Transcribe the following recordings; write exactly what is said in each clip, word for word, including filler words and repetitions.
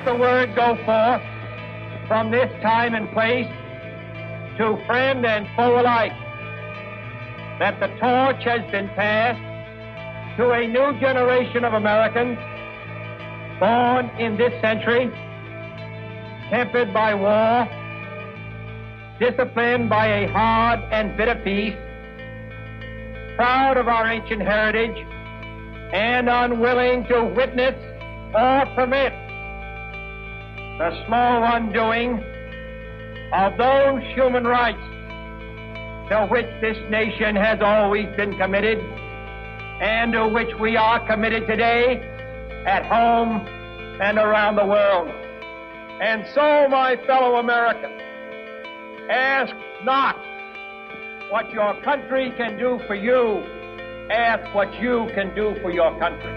the word go forth from this time and place to friend and foe alike that the torch has been passed to a new generation of Americans born in this century, tempered by war, disciplined by a hard and bitter peace, proud of our ancient heritage, and unwilling to witness or permit the small undoing of those human rights to which this nation has always been committed and to which we are committed today at home and around the world. And so, my fellow Americans, ask not what your country can do for you, ask what you can do for your country.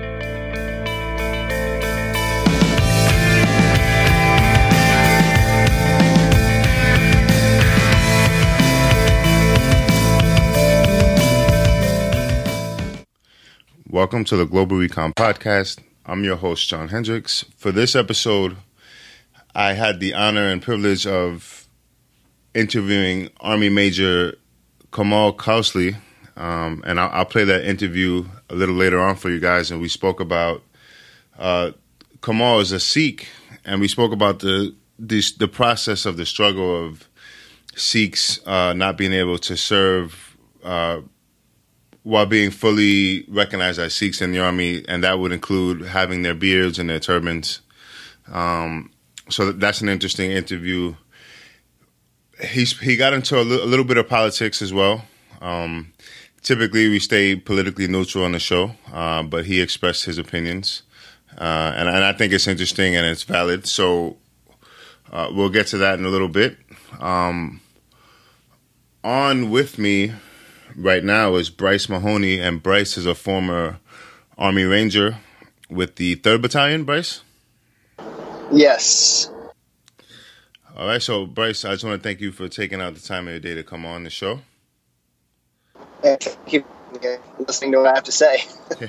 Welcome to the Global Recon Podcast. I'm your host, John Hendricks. For this episode, I had the honor and privilege of interviewing Army Major Kamal Kousley, um, and I'll, I'll play that interview a little later on for you guys. And we spoke about uh, Kamal is a Sikh, and we spoke about the the, the process of the struggle of Sikhs uh, not being able to serve uh, while being fully recognized as Sikhs in the Army, and that would include having their beards and their turbans. Um, so that's an interesting interview. He's, he got into a, li- a little bit of politics as well. Um, typically, we stay politically neutral on the show, uh, but he expressed his opinions, uh, and, and I think it's interesting and it's valid. So uh, we'll get to that in a little bit. Um, on with me right now is Bryce Mahoney, and Bryce is a former Army Ranger with the third Battalion, Bryce? Yes. All right, so Bryce, I just want to thank you for taking out the time of your day to come on the show. Thank you for listening to what I have to say.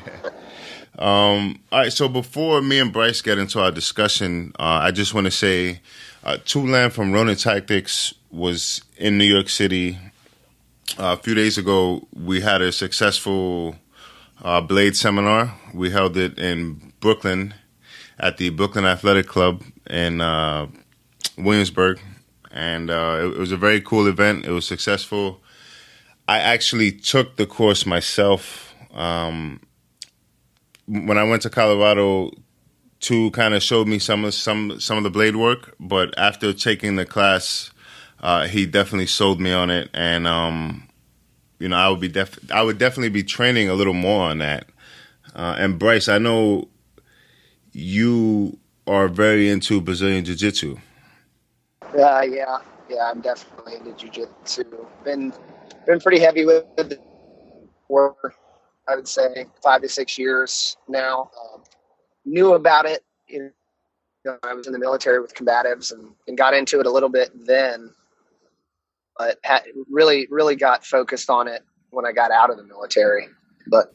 um, all right, so before me and Bryce get into our discussion, uh, I just want to say uh, Tulan from Ronin Tactics was in New York City. Uh, a few days ago, we had a successful uh, Blade seminar. We held it in Brooklyn at the Brooklyn Athletic Club in uh, Williamsburg, and uh, it, it was a very cool event. It was successful. I actually took the course myself. Um, when I went to Colorado, Tu kind of showed me some of some some of the Blade work, but after taking the class, Uh, he definitely sold me on it, and um, you know, I would be def- I would definitely be training a little more on that. Uh, and Bryce, I know you are very into Brazilian Jiu-Jitsu. Uh, yeah, yeah, I'm definitely into Jiu-Jitsu. Been been pretty heavy with it for, I would say, five to six years now. Um, knew about it, you know, I was in the military with combatives, and, and got into it a little bit then. But had, really, really got focused on it when I got out of the military. But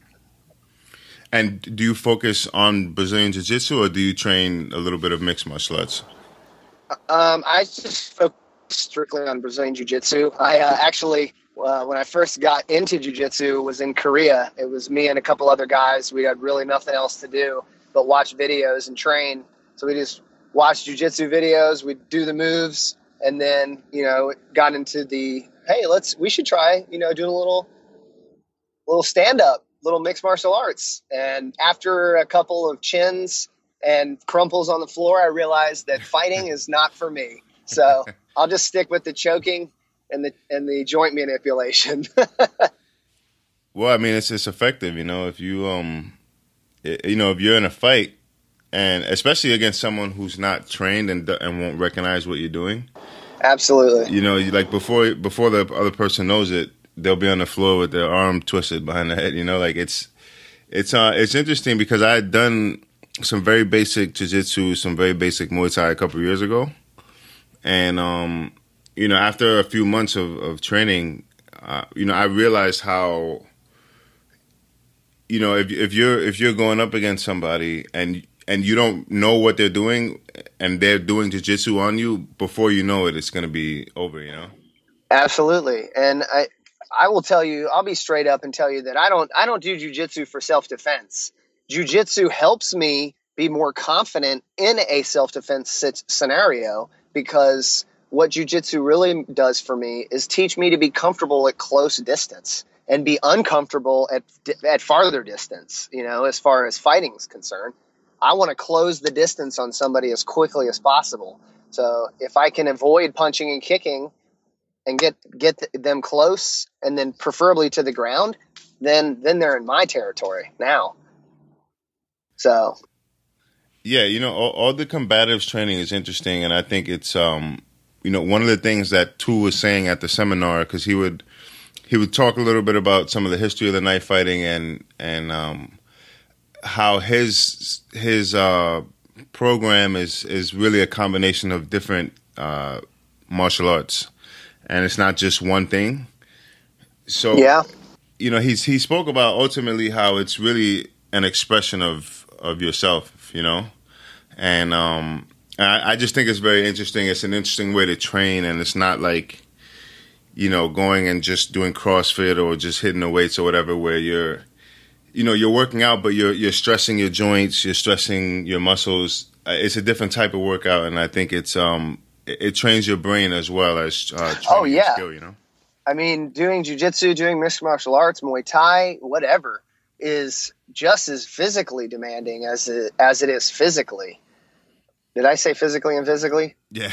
and do you focus on Brazilian Jiu-Jitsu, or do you train a little bit of mixed martial arts? Um, I just focus strictly on Brazilian Jiu-Jitsu. I uh, actually, uh, when I first got into Jiu-Jitsu, was in Korea. It was me and a couple other guys. We had really nothing else to do but watch videos and train. So we just watched Jiu-Jitsu videos. We'd do the moves. And then, you know, got into the, hey, let's, we should try, you know, doing a little, little stand-up, little mixed martial arts. And after a couple of chins and crumples on the floor, I realized that fighting is not for me. So I'll just stick with the choking and the, and the joint manipulation. Well, I mean, it's, it's effective, you know, if you, um, it, you know, if you're in a fight, and especially against someone who's not trained and and won't recognize what you're doing. Absolutely. You know, you, like before before the other person knows it, they'll be on the floor with their arm twisted behind their head. You know, like it's it's uh it's interesting because I had done some very basic jiu-jitsu, some very basic Muay Thai a couple of years ago, and um you know, after a few months of of training, uh, you know, I realized how, you know, if if you're if you're going up against somebody and and you don't know what they're doing, and they're doing jiu-jitsu on you, before you know it, it's going to be over, you know? Absolutely. And I, I will tell you, I'll be straight up and tell you that I don't, I don't do jujitsu for self-defense. Jujitsu helps me be more confident in a self-defense scenario, because what jujitsu really does for me is teach me to be comfortable at close distance and be uncomfortable at, at farther distance, you know, as far as fighting is concerned. I want to close the distance on somebody as quickly as possible. So if I can avoid punching and kicking and get get them close, and then preferably to the ground, then then they're in my territory now. So, yeah, you know, all, all the combatives training is interesting, and I think it's um, you know, one of the things that Tu was saying at the seminar, because he would he would talk a little bit about some of the history of the knife fighting, and and um. how his his uh, program is is really a combination of different uh, martial arts, and it's not just one thing. So yeah, you know, he's he spoke about ultimately how it's really an expression of of yourself, you know, and um, I, I just think it's very interesting. It's an interesting way to train, and it's not like, you know, going and just doing CrossFit or just hitting the weights or whatever, where you're you know, you're working out, but you're you're stressing your joints, you're stressing your muscles. It's a different type of workout, and I think it's um it, it trains your brain as well as uh, training oh yeah, your skill, you know. I mean, doing jiu-jitsu, doing mixed martial arts, Muay Thai, whatever, is just as physically demanding as it, as it is physically. Did I say physically and physically? Yeah.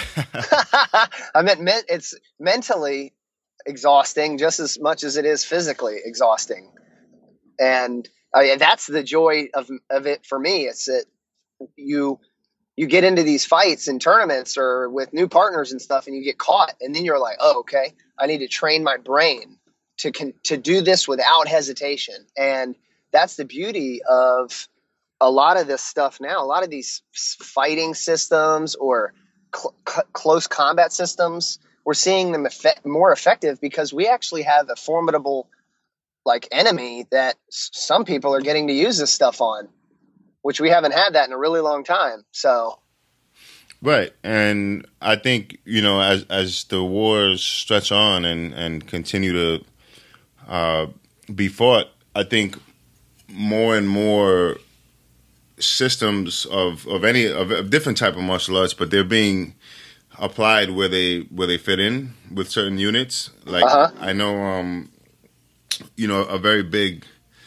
I meant men- it's mentally exhausting just as much as it is physically exhausting. And uh, that's the joy of of it for me. It's that you you get into these fights and tournaments or with new partners and stuff, and you get caught, and then you're like, oh, okay, I need to train my brain to con- to do this without hesitation. And that's the beauty of a lot of this stuff now. A lot of these fighting systems or cl- c- close combat systems, we're seeing them effect- more effective because we actually have a formidable like enemy that some people are getting to use this stuff on, which we haven't had that in a really long time. So, right. And I think, you know, as, as the wars stretch on and, and continue to uh, be fought, I think more and more systems of, of any of, of different type of martial arts, but they're being applied where they, where they fit in with certain units. Like uh-huh. I know, um, you know, a very big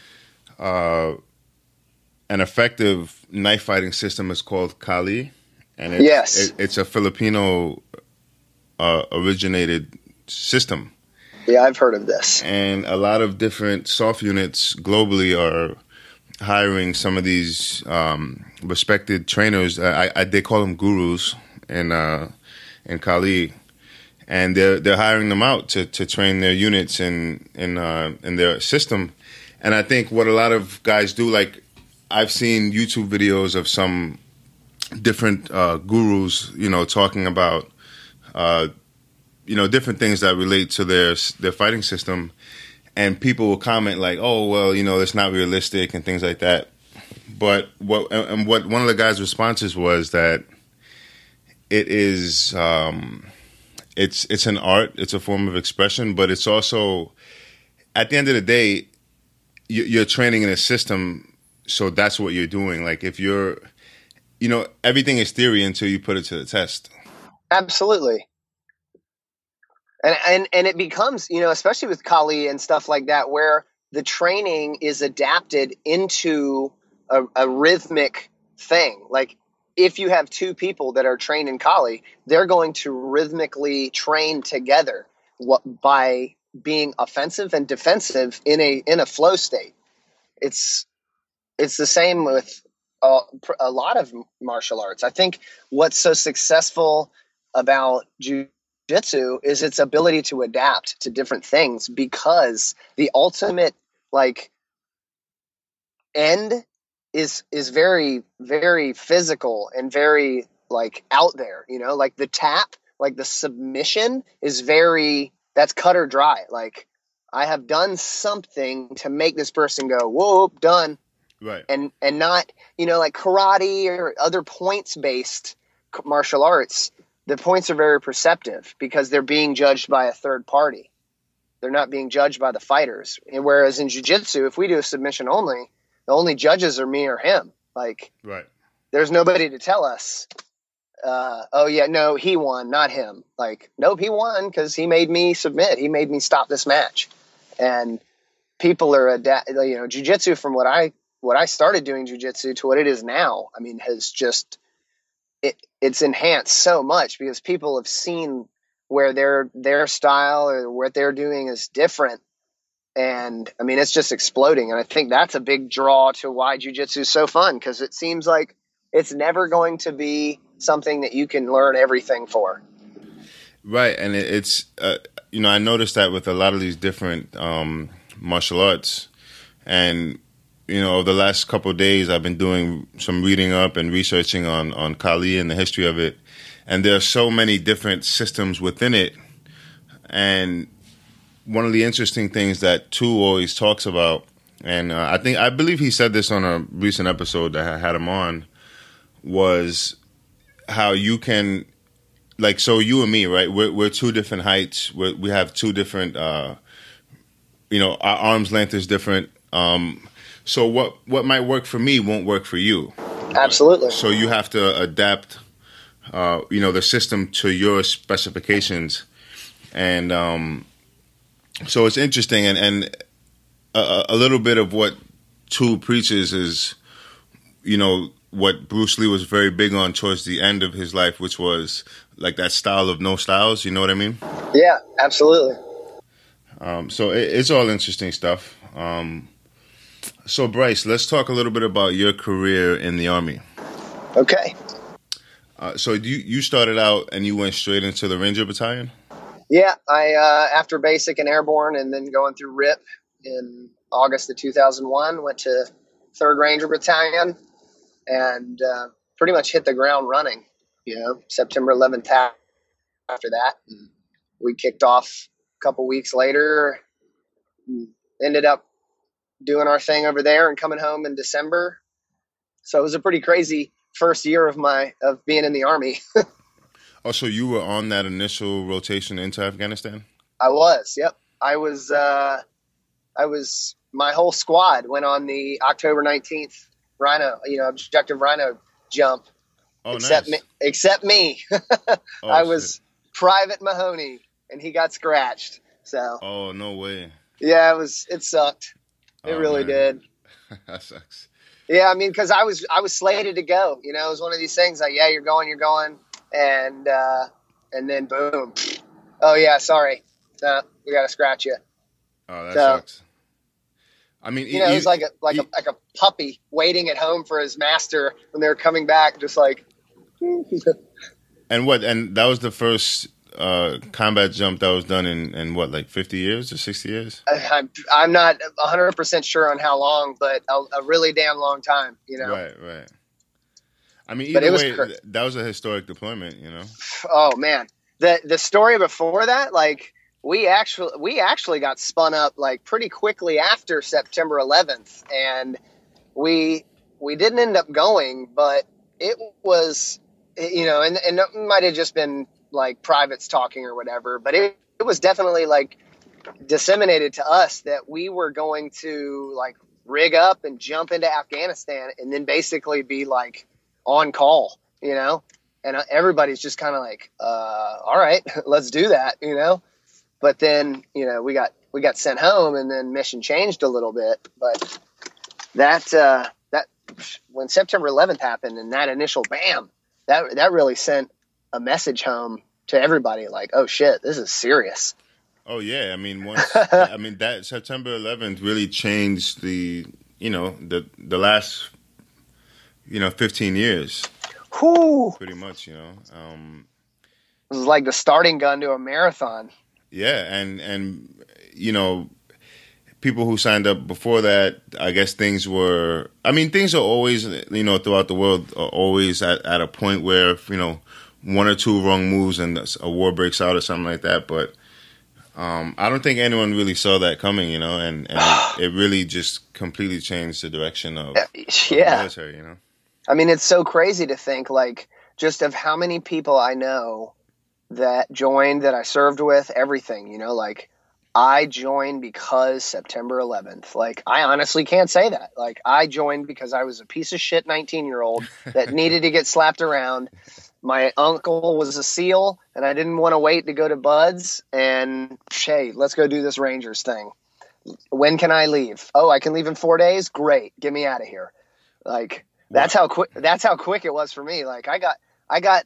uh, and effective knife fighting system is called Kali, and it's, yes. it, it's a Filipino uh, originated system. Yeah, I've heard of this. And a lot of different soft units globally are hiring some of these um, respected trainers. I, I, they call them gurus in uh, in Kali. And they're they're hiring them out to, to train their units in in uh, in their system, and I think what a lot of guys do, like I've seen YouTube videos of some different uh, gurus, you know, talking about uh, you know different things that relate to their their fighting system, and people will comment like, oh well, you know, it's not realistic and things like that. But what and what one of the guys' responses was that it is. Um, It's it's an art, it's a form of expression, but it's also, at the end of the day, you're training in a system, so that's what you're doing. Like if you're, you know, everything is theory until you put it to the test. Absolutely. And and and it becomes, you know, especially with Kali and stuff like that, where the training is adapted into a, a rhythmic thing. Like, if you have two people that are trained in Kali, they're going to rhythmically train together by being offensive and defensive in a in a flow state. It's it's the same with a, a lot of martial arts. I think what's so successful about jiu-jitsu is its ability to adapt to different things, because the ultimate like end is is very, very physical and very like out there, you know, like the tap, like the submission is very, that's cut or dry. Like I have done something to make this person go, whoa, done. Right. And and not, you know, like karate or other points based martial arts. The points are very perceptive because they're being judged by a third party. They're not being judged by the fighters. And whereas in jiu-jitsu, if we do a submission only, the only judges are me or him. Like, right. There's nobody to tell us, uh, oh yeah, no, he won, not him. Like, nope, he won because he made me submit. He made me stop this match. And people are adapt. You know, jiu-jitsu from what I what I started doing jiu-jitsu to what it is now. I mean, has just it it's enhanced so much because people have seen where their their style or what they're doing is different. And I mean, it's just exploding. And I think that's a big draw to why jiu-jitsu is so fun, because it seems like it's never going to be something that you can learn everything for. Right. And it, it's, uh, you know, I noticed that with a lot of these different um, martial arts. And, you know, over the last couple of days, I've been doing some reading up and researching on, on Kali and the history of it. And there are so many different systems within it. And one of the interesting things that Tu always talks about, and uh, I think, I believe he said this on a recent episode that I had him on, was how you can, like, so you and me, right? We're, we're two different heights. We're, we have two different, uh, you know, our arm's length is different. Um, so what, what might work for me won't work for you. Absolutely. So you have to adapt, uh, you know, the system to your specifications. And um, so it's interesting. And, and a, a little bit of what Tu preaches is, you know, what Bruce Lee was very big on towards the end of his life, which was like that style of no styles. You know what I mean? Yeah, absolutely. Um, so it, it's all interesting stuff. Um, so Bryce, let's talk a little bit about your career in the Army. Okay. Uh, so you you started out and you went straight into the Ranger Battalion? Yeah, I uh, after basic and airborne, and then going through R I P in August of two thousand one, went to third Ranger Battalion. And uh, pretty much hit the ground running, you know, September eleventh after that. And we kicked off a couple weeks later, ended up doing our thing over there and coming home in December. So it was a pretty crazy first year of my of being in the Army. Oh, so you were on that initial rotation into Afghanistan? I was, yep. I was, uh, I was, my whole squad went on the October nineteenth Rhino, you know, objective Rhino jump. Oh, except nice. me, except me. Oh, I was shit. Private Mahoney, and he got scratched. So. Oh, no way. Yeah, it was. It sucked. It Oh, really man. did. That sucks. Yeah, I mean, because I was I was slated to go. You know, it was one of these things like, yeah, you're going, you're going, and uh, and then boom. Oh yeah, sorry, no, we got to scratch you. Oh, that So, sucks. I mean, You know, it was like a like e- a like a puppy waiting at home for his master when they were coming back, just like. and what? And that was the first uh, combat jump that was done in, in what, like fifty years or sixty years? I, I'm I'm not one hundred percent sure on how long, but a, a really damn long time, you know. Right, right. I mean, But either it was way, cr- th- that was a historic deployment, you know? Oh man, the the story before that, like we actually we actually got spun up like pretty quickly after September eleventh, and we we didn't end up going, but it was, you know, and and it might have just been like privates talking or whatever, but it it was definitely like disseminated to us that we were going to like rig up and jump into Afghanistan and then basically be like on call, you know. And everybody's just kind of like, uh, all right, let's do that, you know? But then, you know, we got, we got sent home and then mission changed a little bit. But that, uh, that when September eleventh happened and that initial bam, that, that really sent a message home to everybody like, oh shit, this is serious. Oh, yeah. I mean, once, I mean, that September eleventh really changed the, you know, the, the last, you know, fifteen years. Whew. Pretty much, you know. Um, It was like the starting gun to a marathon. yeah, and and you know, people who signed up before that, I guess things were. I mean, things are always, you know, throughout the world, are always at, at a point where, you know, one or two wrong moves and a war breaks out or something like that. But Um, I don't think anyone really saw that coming, you know, and, and it, it really just completely changed the direction of, of yeah. the military, you know. I mean, it's so crazy to think, like, just of how many people I know that joined, that I served with, everything, you know, like, I joined because September eleventh. Like, I honestly can't say that. Like, I joined because I was a piece of shit nineteen-year-old that needed to get slapped around. My uncle was a SEAL, and I didn't want to wait to go to Buds. And, hey, let's go do this Rangers thing. When can I leave? Oh, I can leave in four days? Great. Get me out of here. Like, that's how quick, that's how quick it was for me. Like, I got, I got,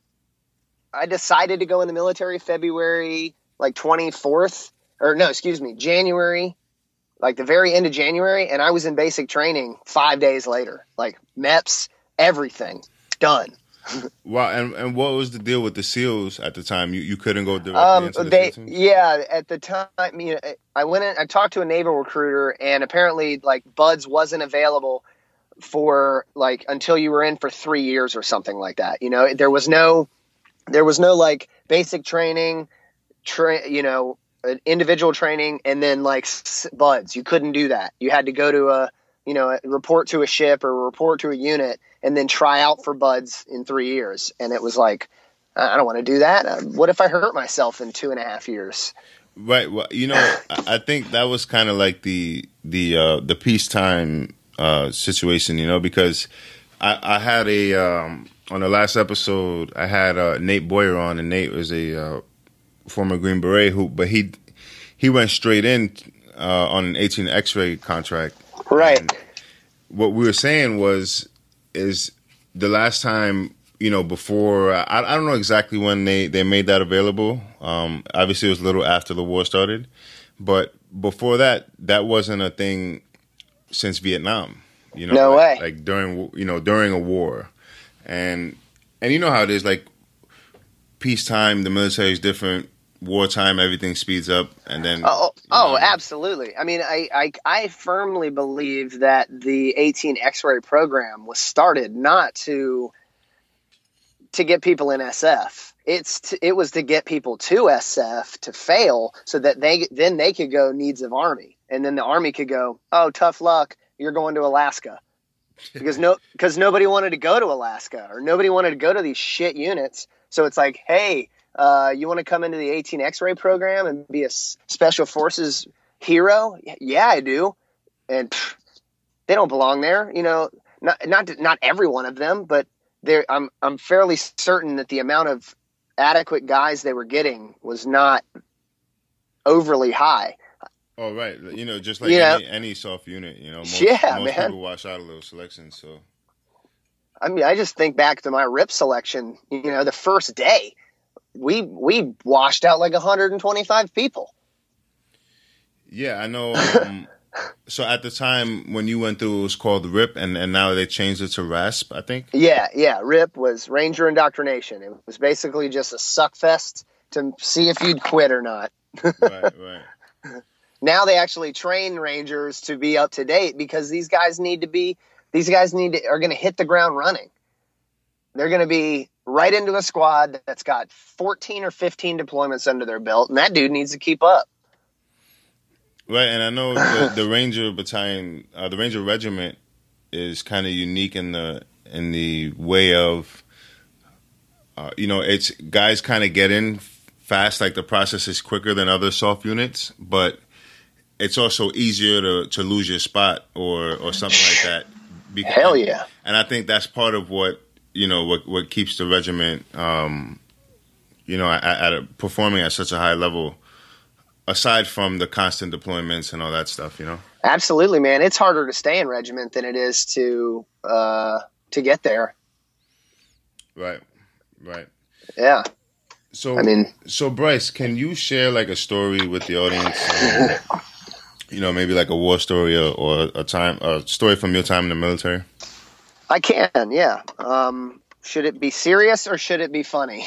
I decided to go in the military February, like, twenty-fourth. Or, no, excuse me, January. Like, the very end of January. And I was in basic training five days later. Like, M E P S, everything. Done. Wow, and, and what was the deal with the SEALs at the time? You you couldn't go directly um, into the they, SEAL team? Yeah, at the time, you know, I went in, I talked to a naval recruiter, and apparently, like, Buds wasn't available for, like, until you were in for three years or something like that. You know, there was no, there was no, like, basic training, tra- you know, individual training, and then, like, Buds. You couldn't do that. You had to go to a, you know, report to a ship or report to a unit and then try out for Buds in three years. And it was like, I don't want to do that. Uh, what if I hurt myself in two and a half years? Right. Well, you know, I think that was kind of like the the uh, the peacetime uh, situation, you know, because I, I had a um, on the last episode I had uh, Nate Boyer on, and Nate was a uh, former Green Beret who, but he he went straight in uh, on an eighteen X-ray contract. Right. And what we were saying was, is the last time, you know, before, I, I don't know exactly when they, they made that available. Um, obviously, it was a little after the war started. But before that, that wasn't a thing since Vietnam. You know, no like, way. Like during, you know, during a war. And, and you know how it is, like, peacetime, the military is different. Wartime, everything speeds up, and then oh, you oh, know, absolutely. I mean, I, I, I firmly believe that the eighteen X-ray program was started not to to get people in S F. It's to, it was to get people to S F to fail, so that they then they could go needs of Army, and then the Army could go, oh, tough luck, you're going to Alaska, because no because nobody wanted to go to Alaska, or nobody wanted to go to these shit units. So it's like, hey. Uh, you want to come into the eighteen X-ray program and be a special forces hero? Yeah, I do. And pff, they don't belong there. You know, not not not every one of them, but there. I'm I'm fairly certain that the amount of adequate guys they were getting was not overly high. Oh, right. You know, just like you any, know, any soft unit, you know, most, yeah, most man. people wash out of those selections. So, I mean, I just think back to my R I P selection. You know, the first day. We we washed out like one hundred twenty-five people. Yeah, I know. Um, so at the time when you went through, it was called R I P, and, and now they changed it to RASP, I think. Yeah, yeah. R I P was Ranger Indoctrination. It was basically just a suck fest to see if you'd quit or not. Right, right. Now they actually train Rangers to be up to date, because these guys need to be. These guys need to, are going to hit the ground running. They're going to be right into a squad that's got fourteen or fifteen deployments under their belt, and that dude needs to keep up. Right, and I know the, the Ranger Battalion, uh, the Ranger Regiment, is kind of unique in the in the way of, uh, you know, it's guys kind of get in fast. Like the process is quicker than other soft units, but it's also easier to, to lose your spot or or something like that. Because, Hell yeah! And I think that's part of what. You know what? What keeps the regiment, um, you know, at, at a, performing at such a high level, aside from the constant deployments and all that stuff. You know, absolutely, man. It's harder to stay in regiment than it is to uh, to get there. Right, right. Yeah. So, I mean, so Bryce, can you share like a story with the audience? Um, you know, maybe like a war story or, or a time, a story from your time in the military. I can, yeah. Um, should it be serious or should it be funny?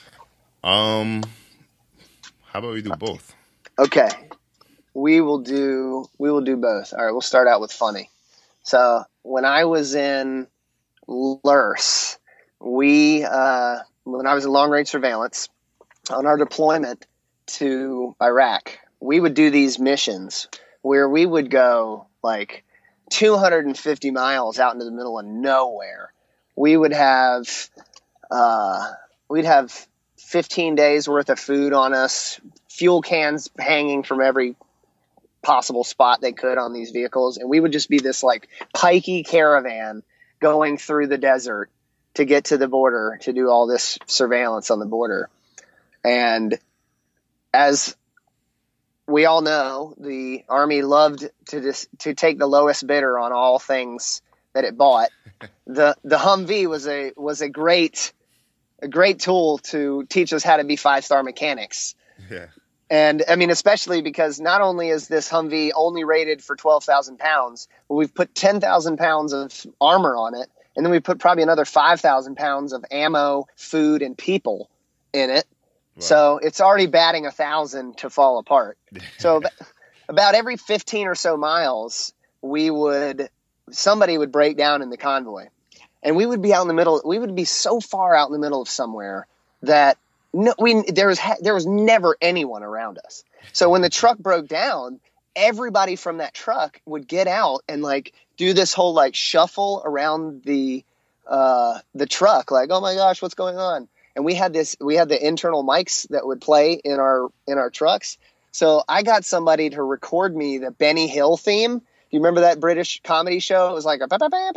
Um, how about we do both? Okay, we will do we will do both. All right, we'll start out with funny. So when I was in L R S, we uh, when I was in long range surveillance on our deployment to Iraq, we would do these missions where we would go like two hundred fifty miles out into the middle of nowhere. We would have, uh, we'd have fifteen days worth of food on us, fuel cans hanging from every possible spot they could on these vehicles. And we would just be this like pikey caravan going through the desert to get to the border to do all this surveillance on the border. And as we all know, the Army loved to just to take the lowest bidder on all things that it bought. the The Humvee was a was a great a great tool to teach us how to be five star mechanics. Yeah. And I mean, especially because not only is this Humvee only rated for twelve thousand pounds, but we've put ten thousand pounds of armor on it. And then we put probably another five thousand pounds of ammo, food, and people in it. Wow. So it's already batting a thousand to fall apart. So about every fifteen or so miles, we would, somebody would break down in the convoy, and we would be out in the middle. We would be so far out in the middle of somewhere that no, we, there was, there was never anyone around us. So when the truck broke down, everybody from that truck would get out and like do this whole like shuffle around the, uh, the truck. Like, oh my gosh, what's going on? And we had this, we had the internal mics that would play in our, in our trucks. So I got somebody to record me the Benny Hill theme. Do you remember that British comedy show? It was like, a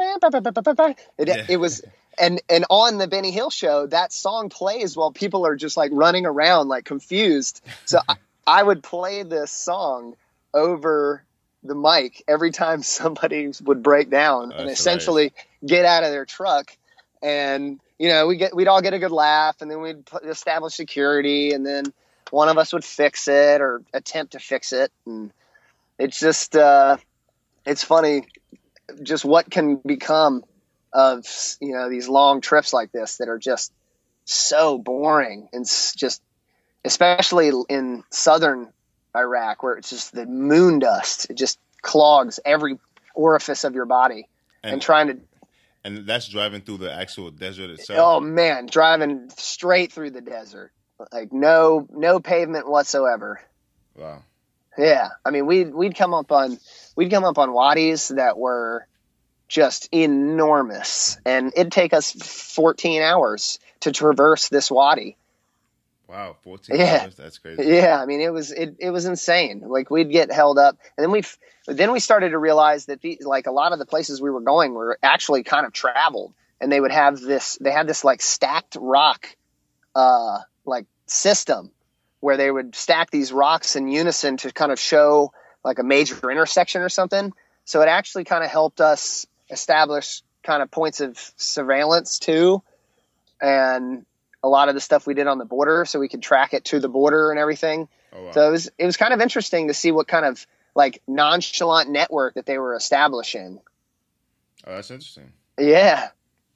it, yeah. it was, and, and on the Benny Hill show, that song plays while people are just like running around, like confused. So I, I would play this song over the mic every time somebody would break down. That's and essentially nice. Get out of their truck. And, you know, we get, we'd all get a good laugh, and then we'd put, establish security, and then one of us would fix it or attempt to fix it. And it's just, uh, it's funny just what can become of, you know, these long trips like this that are just so boring, and just, especially in southern Iraq, where it's just the moon dust. It just clogs every orifice of your body, and, and trying to, and that's driving through the actual desert itself. Oh man, driving straight through the desert, like no, no pavement whatsoever. Wow. Yeah. I mean, we'd, we'd come up on, we'd come up on wadis that were just enormous, and it'd take us fourteen hours to traverse this wadi. Wow. fourteen yeah. hours. That's crazy. Yeah. I mean, it was, it, it was insane. Like we'd get held up, and then we, then we started to realize that the, like a lot of the places we were going were actually kind of traveled, and they would have this, they had this like stacked rock, uh, like system where they would stack these rocks in unison to kind of show like a major intersection or something. So it actually kind of helped us establish kind of points of surveillance too. And a lot of the stuff we did on the border, so we could track it to the border and everything. Oh, wow. So it was, it was kind of interesting to see what kind of like nonchalant network that they were establishing. Oh, that's interesting. Yeah.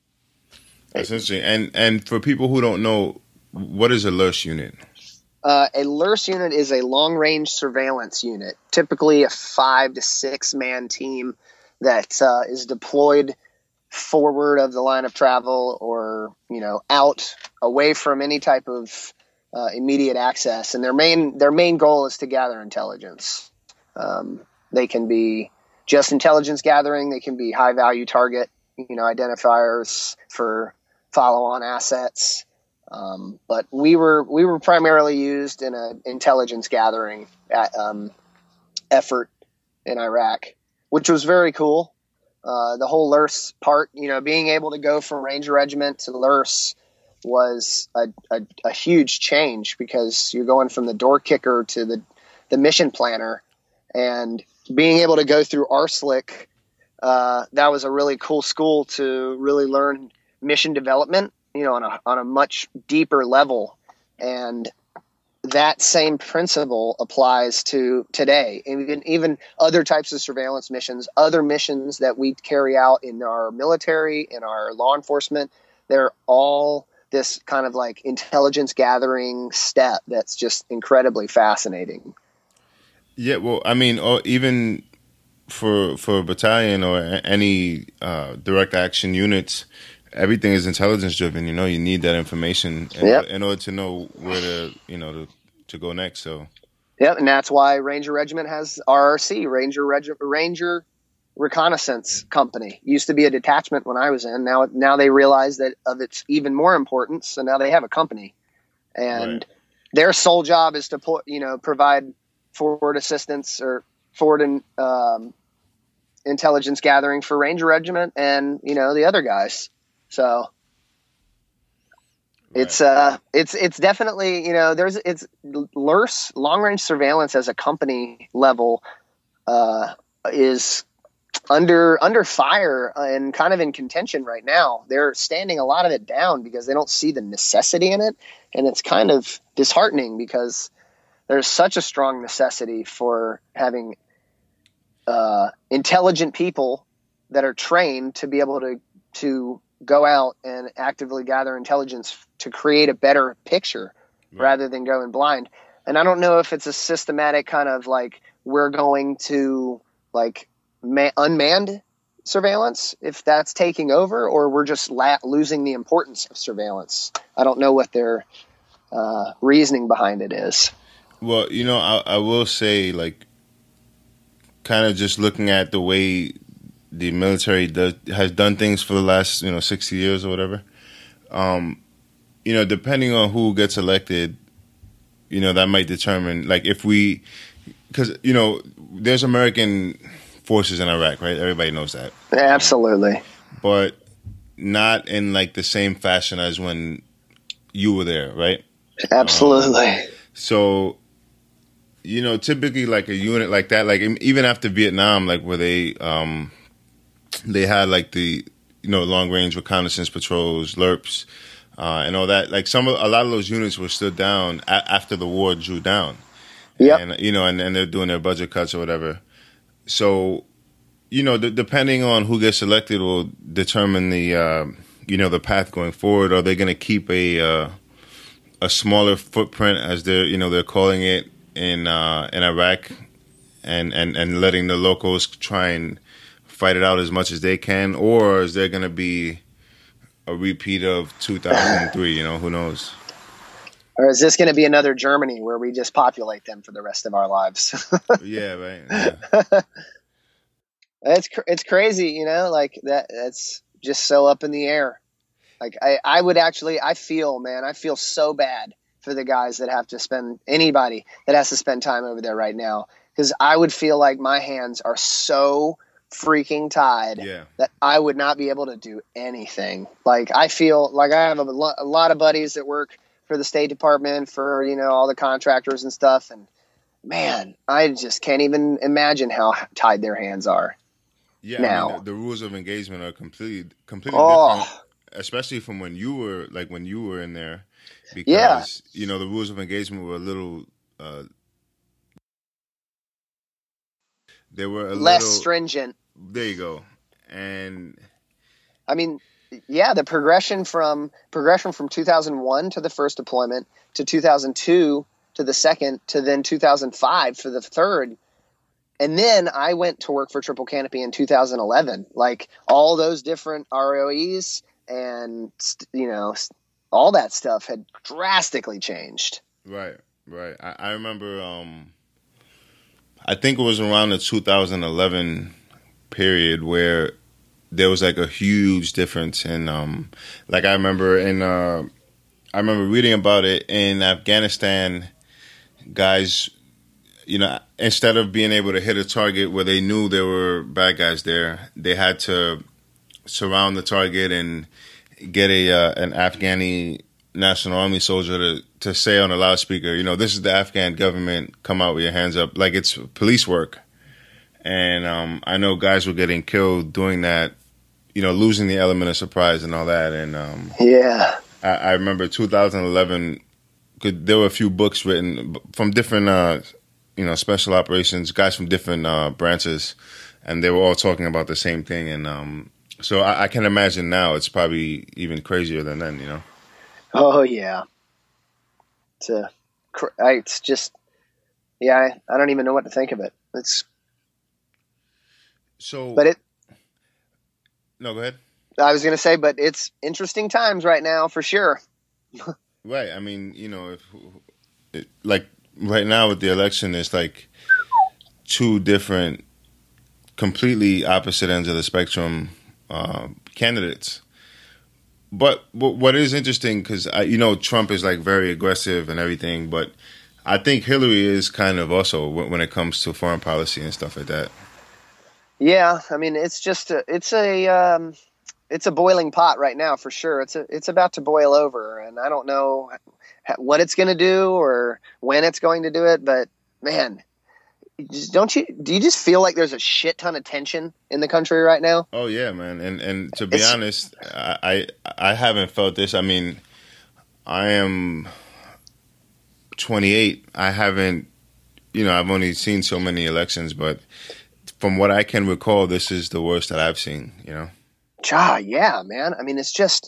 That's interesting. And, and for people who don't know, what is a L U R S unit? Uh, a L U R S unit is a long-range surveillance unit, typically a five to six-man team that uh, is deployed forward of the line of travel, or, you know, out away from any type of uh, immediate access. And their main their main goal is to gather intelligence. Um, they can be just intelligence gathering. They can be high-value target, you know, identifiers for follow-on assets. Um, but we were we were primarily used in an intelligence gathering at, um, effort in Iraq, which was very cool. Uh, the whole L U R S part, you know, being able to go from Ranger Regiment to L U R S was a, a, a huge change, because you're going from the door kicker to the, the mission planner, and being able to go through R S L I C. Uh, that was a really cool school to really learn mission development, you know, on a, on a much deeper level. And that same principle applies to today, even, even other types of surveillance missions, other missions that we carry out in our military, in our law enforcement. They're all this kind of like intelligence gathering step that's just incredibly fascinating. Yeah. Well, I mean, or even for, for a battalion or any uh, direct action units, everything is intelligence driven. You know, you need that information in, yep. in order to know where to, you know, to, to go next. So, Yep, and that's why Ranger Regiment has R R C, Ranger Reg- Ranger Reconnaissance Company. Used to be a detachment when I was in. Now, now they realize that of its even more importance, so now they have a company, and Right. their sole job is to put, you know, provide forward assistance or forward and um, intelligence gathering for Ranger Regiment and, you know, the other guys. So Right. it's uh it's it's definitely, you know, there's it's L R S, long range surveillance as a company level uh is under under fire and kind of in contention right now. They're standing a lot of it down because they don't see the necessity in it, and it's kind of disheartening because there's such a strong necessity for having uh, intelligent people that are trained to be able to to go out and actively gather intelligence to create a better picture Right. rather than going blind. And I don't know if it's a systematic kind of like we're going to like ma- unmanned surveillance, if that's taking over, or we're just la- losing the importance of surveillance. I don't know what their uh, reasoning behind it is. Well, you know, I, I will say, like, kind of just looking at the way the military does has done things for the last, you know, sixty years or whatever. Um, you know, depending on who gets elected, you know, that might determine, like, if we, because, you know, there's American forces in Iraq, right? Everybody knows that. Absolutely. But not in, like, the same fashion as when you were there, right? Absolutely. Um, so, you know, typically, like, a unit like that, like, even after Vietnam, like, where they, um, they had, like, the, you know, long-range reconnaissance patrols, L R Ps, uh, and all that. Like, some of, a lot of those units were still down a- after the war drew down. Yep. And, you know, and, and they're doing their budget cuts or whatever. So, you know, d- depending on who gets elected will determine the, uh, you know, the path going forward. Are they going to keep a uh, a smaller footprint, as they're, you know, they're calling it, in uh, in Iraq, and, and, and letting the locals try and fight it out as much as they can? Or is there going to be a repeat of two thousand three? You know, who knows? Or is this going to be another Germany where we just populate them for the rest of our lives? Yeah, right. Yeah. It's cr- it's crazy, you know, like that. That's just so up in the air. Like I, I would actually, I feel, man, I feel so bad for the guys that have to spend, anybody that has to spend time over there right now, because I would feel like my hands are so freaking tied Yeah. that I would not be able to do anything. Like I feel like I have a, lo- a lot of buddies that work for the State Department, for, you know, all the contractors and stuff, and man, I just can't even imagine how tied their hands are. Yeah, Now. I mean, the, the rules of engagement are completely completely Oh. different, especially from when you were like when you were in there, because Yeah. you know the rules of engagement were a little. Uh, they were a Less little stringent. There you go, and I mean, yeah, the progression from progression from two thousand one to the first deployment to two thousand two to the second to then two thousand five for the third. And then I went to work for Triple Canopy in two thousand eleven. Like all those different R O Es and, you know, all that stuff had drastically changed. right, right. I, I remember. Um, I think it was around the two thousand eleven period where there was like a huge difference in. Um, like I remember in. Uh, I remember reading about it in Afghanistan. Guys, you know, instead of being able to hit a target where they knew there were bad guys there, they had to surround the target and get a uh, an Afghani National Army soldier to, to say on a loudspeaker, you know, this is the Afghan government, come out with your hands up, like it's police work. And um, I know guys were getting killed doing that, you know, losing the element of surprise and all that. And um, Yeah. I, I remember two thousand eleven, could, there were a few books written from different uh, you know, special operations, guys from different uh, branches, and they were all talking about the same thing. And um, so I, I can imagine now it's probably even crazier than then, you know? Oh, yeah. It's, a, it's just, yeah, I, I don't even know what to think of it. It's, So, but it, no, go ahead. I was going to say, but it's interesting times right now for sure. Right. I mean, you know, if it, like right now with the election, it's like two different, completely opposite ends of the spectrum uh, candidates. But what is interesting, because, you know, Trump is like very aggressive and everything, but I think Hillary is kind of also when it comes to foreign policy and stuff like that. Yeah, I mean, it's just a, it's a um, it's a boiling pot right now for sure. It's a, it's about to boil over, and I don't know what it's going to do or when it's going to do it. But man, just, don't you do you just feel like there's a shit ton of tension in the country right now? Oh yeah, man. And and to be It's- honest, I, I I haven't felt this. I mean, I am twenty-eight. I haven't, you know, I've only seen so many elections, but from what I can recall, this is the worst that I've seen, you know? Ah, yeah, man. I mean, it's just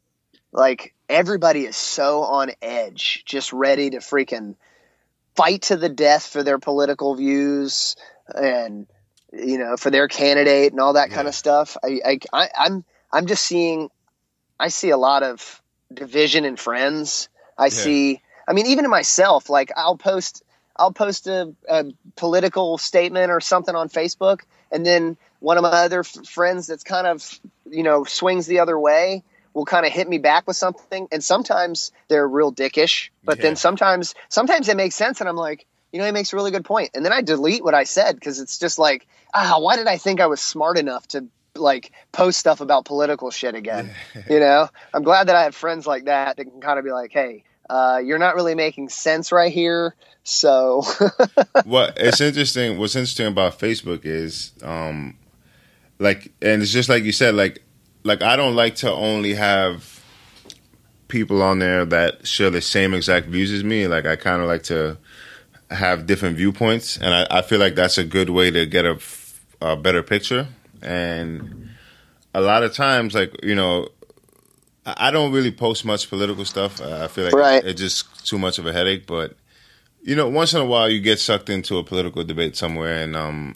like everybody is so on edge, just ready to freaking fight to the death for their political views and, you know, for their candidate and all that kind Yeah. of stuff. I, I, I, I'm, I'm just seeing, I see a lot of division in friends. I see, I mean, even in myself, like I'll post, I'll post a, a political statement or something on Facebook, and then one of my other f- friends that's kind of, you know, swings the other way will kind of hit me back with something. And sometimes they're real dickish, but Yeah. then sometimes, sometimes it makes sense. And I'm like, you know, he makes a really good point. And then I delete what I said because it's just like, ah, why did I think I was smart enough to like post stuff about political shit again? You know, I'm glad that I have friends like that that can kind of be like, hey, uh, you're not really making sense right here. So What it's interesting. What's interesting about Facebook is, um, like, and it's just like you said, like, like I don't like to only have people on there that share the same exact views as me. Like, I kind of like to have different viewpoints, and I, I feel like that's a good way to get a, f- a better picture. And a lot of times, like, you know, I I don't really post much political stuff. Uh, I feel like Right. it's, it's just too much of a headache. But, you know, once in a while you get sucked into a political debate somewhere, and um,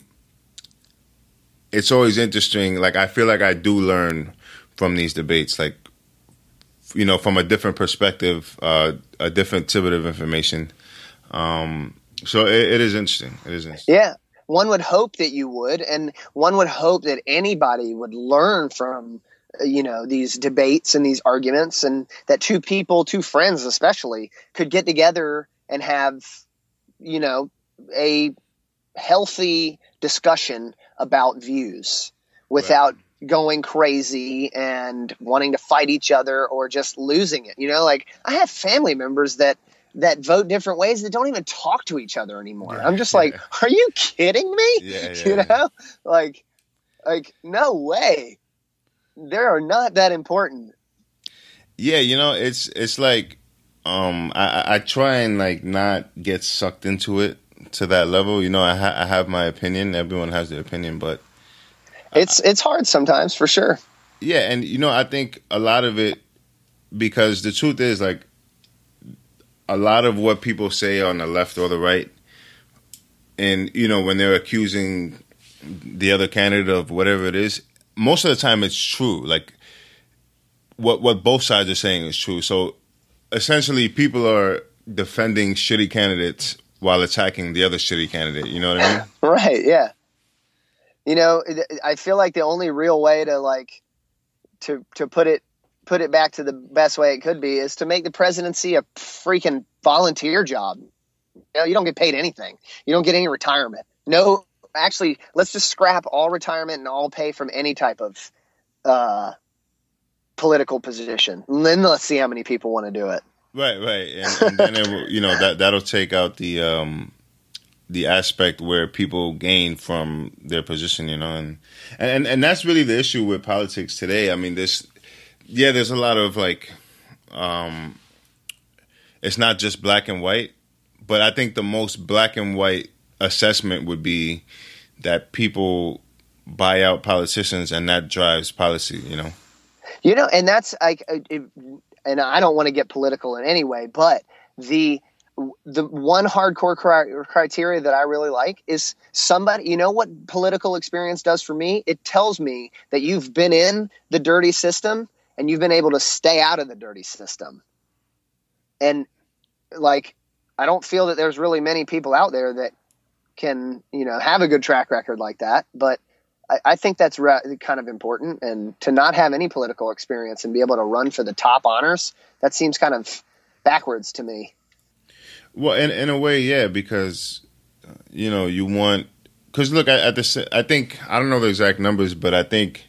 it's always interesting. Like, I feel like I do learn from these debates, like, you know, from a different perspective, uh, a different tidbit of information. Um, so it, it is interesting. It is interesting. yeah, one would hope that you would, and one would hope that anybody would learn from, uh, you know, these debates and these arguments, and that two people, two friends especially, could get together and have, you know, a healthy discussion about views without going crazy and wanting to fight each other or just losing it. You know, like I have family members that that vote different ways that don't even talk to each other anymore. Yeah. I'm just like, are you kidding me? Yeah, yeah, you know, yeah. like, like no way. They are not that important. Yeah, you know, it's it's like um, I, I- I try and like not get sucked into it to that level. You know, I, ha- I have my opinion. Everyone has their opinion, but It's it's hard sometimes for sure. yeah, and you know, I think a lot of it, because the truth is, like, a lot of what people say on the left or the right, and you know, when they're accusing the other candidate of whatever it is, most of the time it's true. Like, what what both sides are saying is true. So essentially, people are defending shitty candidates while attacking the other shitty candidate. You know what I mean? Right, yeah. You know, it- I feel like the only real way to like to to put it put it back to the best way it could be is to make the presidency a freaking volunteer job. You know, you don't get paid anything. You don't get any retirement. No, actually, let's just scrap all retirement and all pay from any type of uh, political position. And then let's see how many people want to do it. Right, right, and, and then it will, you know, that that'll take out the um, the aspect where people gain from their position, you know, and and and that's really the issue with politics today. I mean, this, yeah, there's a lot of like, um, it's not just black and white, but I think the most black and white assessment would be that people buy out politicians, and that drives policy, you know. You know, and that's like, uh, it, and I don't want to get political in any way, but the the one hardcore cri- criteria that I really like is somebody. You know what political experience does for me? It tells me that you've been in the dirty system and you've been able to stay out of the dirty system. And like, I don't feel that there's really many people out there that can, you know, have a good track record like that. But I, I think that's re- kind of important. And to not have any political experience and be able to run for the top honors, that seems kind of backwards to me. Well, in in a way, yeah, because uh, you know you want because look, at the I think I don't know the exact numbers, but I think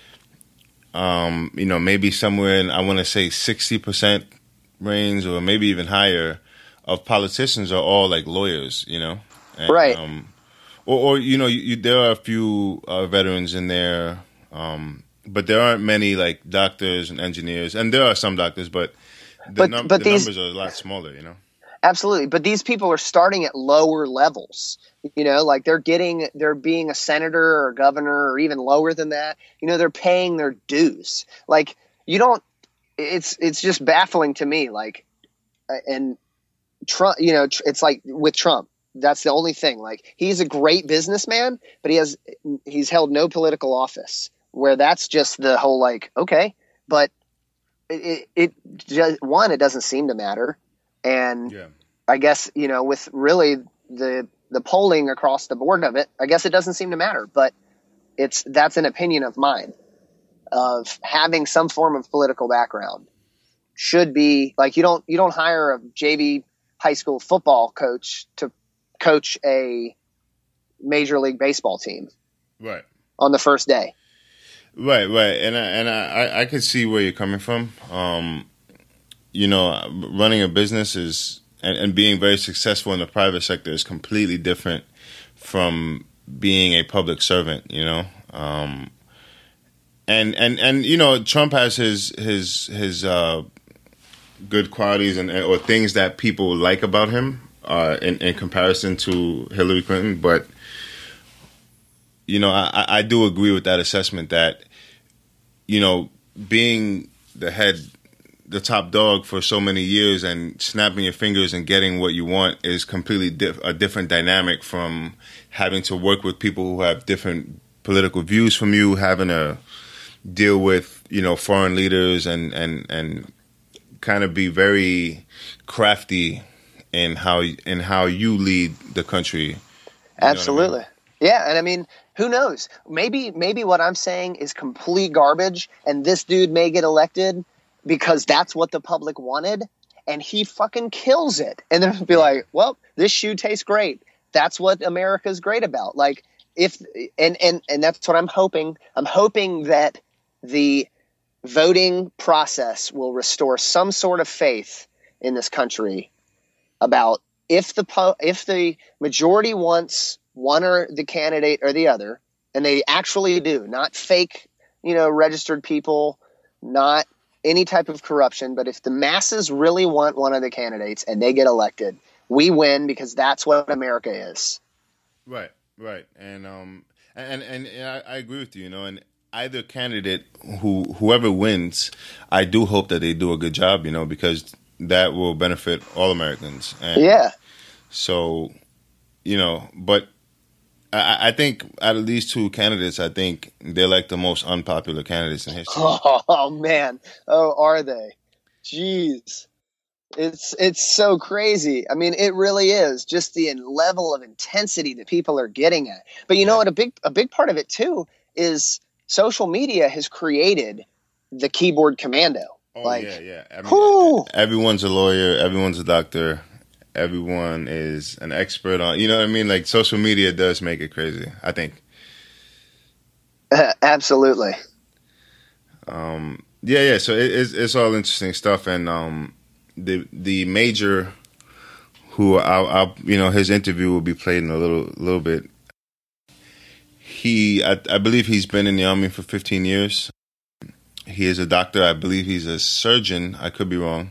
um, you know maybe somewhere in I want to say sixty percent range or maybe even higher of politicians are all like lawyers, you know, and, right? Um, or, or you know, you, you, there are a few uh, veterans in there, um, but there aren't many like doctors and engineers, and there are some doctors, but the, but, num- but the these, numbers are a lot smaller, you know. Absolutely, but these people are starting at lower levels. You know, like they're getting, they're being a senator or a governor or even lower than that. You know, they're paying their dues. Like you don't. It's it's just baffling to me. Like, and Trump, you know, it's like with Trump, that's the only thing. Like he's a great businessman, but he has, he's held no political office where that's just the whole, like, okay, but it, it just, one, it doesn't seem to matter. And yeah. I guess, you know, with really the, the polling across the board of it, I guess it doesn't seem to matter, but it's, that's an opinion of mine of having some form of political background should be like, you don't, you don't hire a J V high school football coach to coach a major league baseball team, right, on the first day. Right, right, and I, and I, I could see where you're coming from. Um, you know, running a business is and, and being very successful in the private sector is completely different from being a public servant. You know, um, and and and you know, Trump has his his his. Uh, good qualities and or things that people like about him uh, in, in comparison to Hillary Clinton. But, you know, I, I do agree with that assessment that, you know, being the head, the top dog for so many years and snapping your fingers and getting what you want is completely diff- a different dynamic from having to work with people who have different political views from you, having to deal with, you know, foreign leaders and, and, and, kind of be very crafty in how in how you lead the country. Absolutely. I mean? Yeah, and I mean, who knows? Maybe maybe what I'm saying is complete garbage and this dude may get elected because that's what the public wanted and he fucking kills it. And then be like, "Well, this shoe tastes great. That's what America's great about." Like if and and and that's what I'm hoping. I'm hoping that the voting process will restore some sort of faith in this country about if the po- if the majority wants one or the candidate or the other, and they actually do, not fake, you know, registered people, not any type of corruption, but if the masses really want one of the candidates and they get elected, we win because that's what America is. Right, right, and um, and and, and I, I agree with you, you know, and. Either candidate, who whoever wins, I do hope that they do a good job, you know, because that will benefit all Americans. And yeah. So, you know, but I, I think out of these two candidates, I think they're like the most unpopular candidates in history. Oh man, oh are they? Jeez, it's it's so crazy. I mean, it really is just the level of intensity that people are getting at. But you yeah. know what? A big a big part of it too is. Social media has created the keyboard commando. Oh, like, yeah, yeah. I mean, everyone's a lawyer. Everyone's a doctor. Everyone is an expert on, you know what I mean? Like, social media does make it crazy, I think. Uh, absolutely. Um, yeah, yeah. So it, it's, it's all interesting stuff. And um, the the major who, I'll, I'll, you know, his interview will be played in a little little bit. He, I, I believe he's been in the Army for fifteen years. He is a doctor. I believe he's a surgeon. I could be wrong.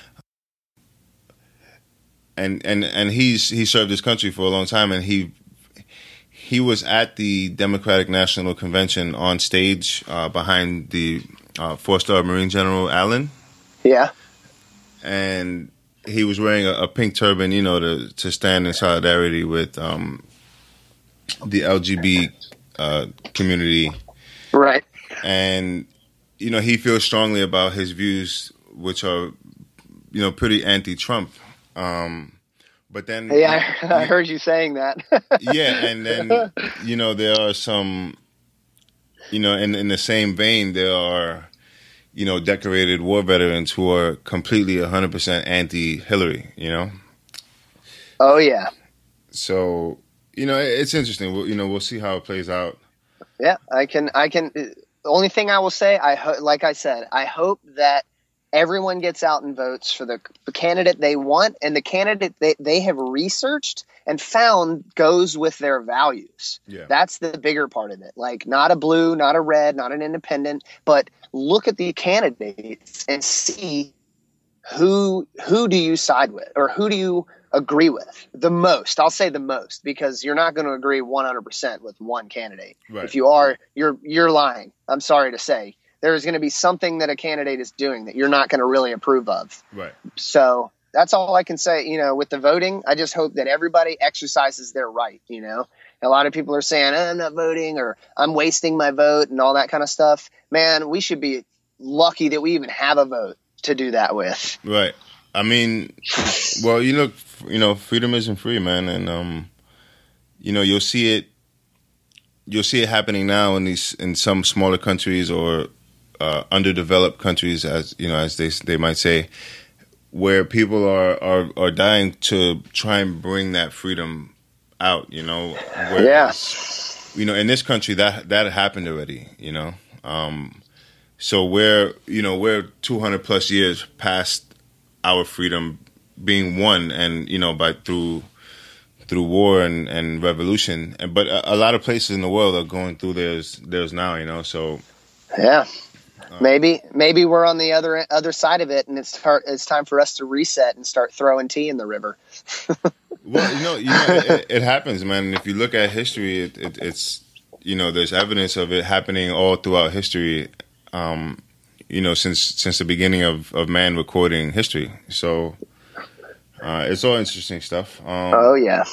And and and he's he served his country for a long time. And he he was at the Democratic National Convention on stage uh, behind the uh, four-star Marine General Allen. Yeah. And he was wearing a, a pink turban, you know, to to stand in solidarity with um, the L G B T uh, community, right? And you know, he feels strongly about his views, which are, you know, pretty anti-Trump. Um, But then, yeah, I, I you, heard you saying that. yeah, and then you know there are some, you know, in in the same vein, there are, you know, decorated war veterans who are completely one hundred percent anti-Hillary. You know. Oh yeah. So you know, it's interesting. We'll, you know, we'll see how it plays out. Yeah, I can. I can. The only thing I will say, I ho- like I said, I hope that everyone gets out and votes for the, the candidate they want, and the candidate they, they have researched and found goes with their values. Yeah. That's the bigger part of it. Like, not a blue, not a red, not an independent, but look at the candidates and see who who do you side with, or who do you agree with the most. I'll say the most, because you're not going to agree one hundred percent with one candidate. Right. If you are, you're you're lying. I'm sorry to say. There's going to be something that a candidate is doing that you're not going to really approve of. Right. So that's all I can say. You know, with the voting, I just hope that everybody exercises their right. You know, a lot of people are saying, oh, I'm not voting, or I'm wasting my vote and all that kind of stuff. Man, we should be lucky that we even have a vote to do that with. Right. I mean, well, you look, you know, freedom isn't free, man. And, um, you know, you'll see it, you'll see it happening now in these, in some smaller countries, or Uh, underdeveloped countries, as you know, as they they might say, where people are, are, are dying to try and bring that freedom out. You know, whereas, yeah. You know, in this country that that happened already. You know, um, so we're you know we're two hundred plus years past our freedom being won, and you know by through through war and, and revolution. And but a, a lot of places in the world are going through theirs theirs now. You know, so yeah. Maybe maybe we're on the other other side of it, and it's tar- it's time for us to reset and start throwing tea in the river. Well, you know, you know, it, it happens, man. And if you look at history, it, it, it's you know, there's evidence of it happening all throughout history. Um, you know, since since the beginning of, of man recording history. So uh, it's all interesting stuff. Um, oh yeah.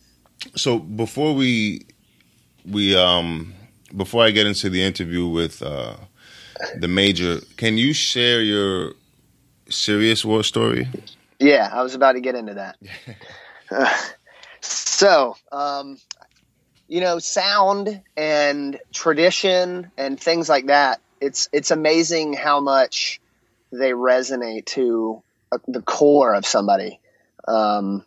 So before we we um before I get into the interview with. Uh, The Major, can you share your serious war story? Yeah, I was about to get into that. uh, so, um, you know, sound and tradition and things like that, it's it's amazing how much they resonate to uh, the core of somebody. Um,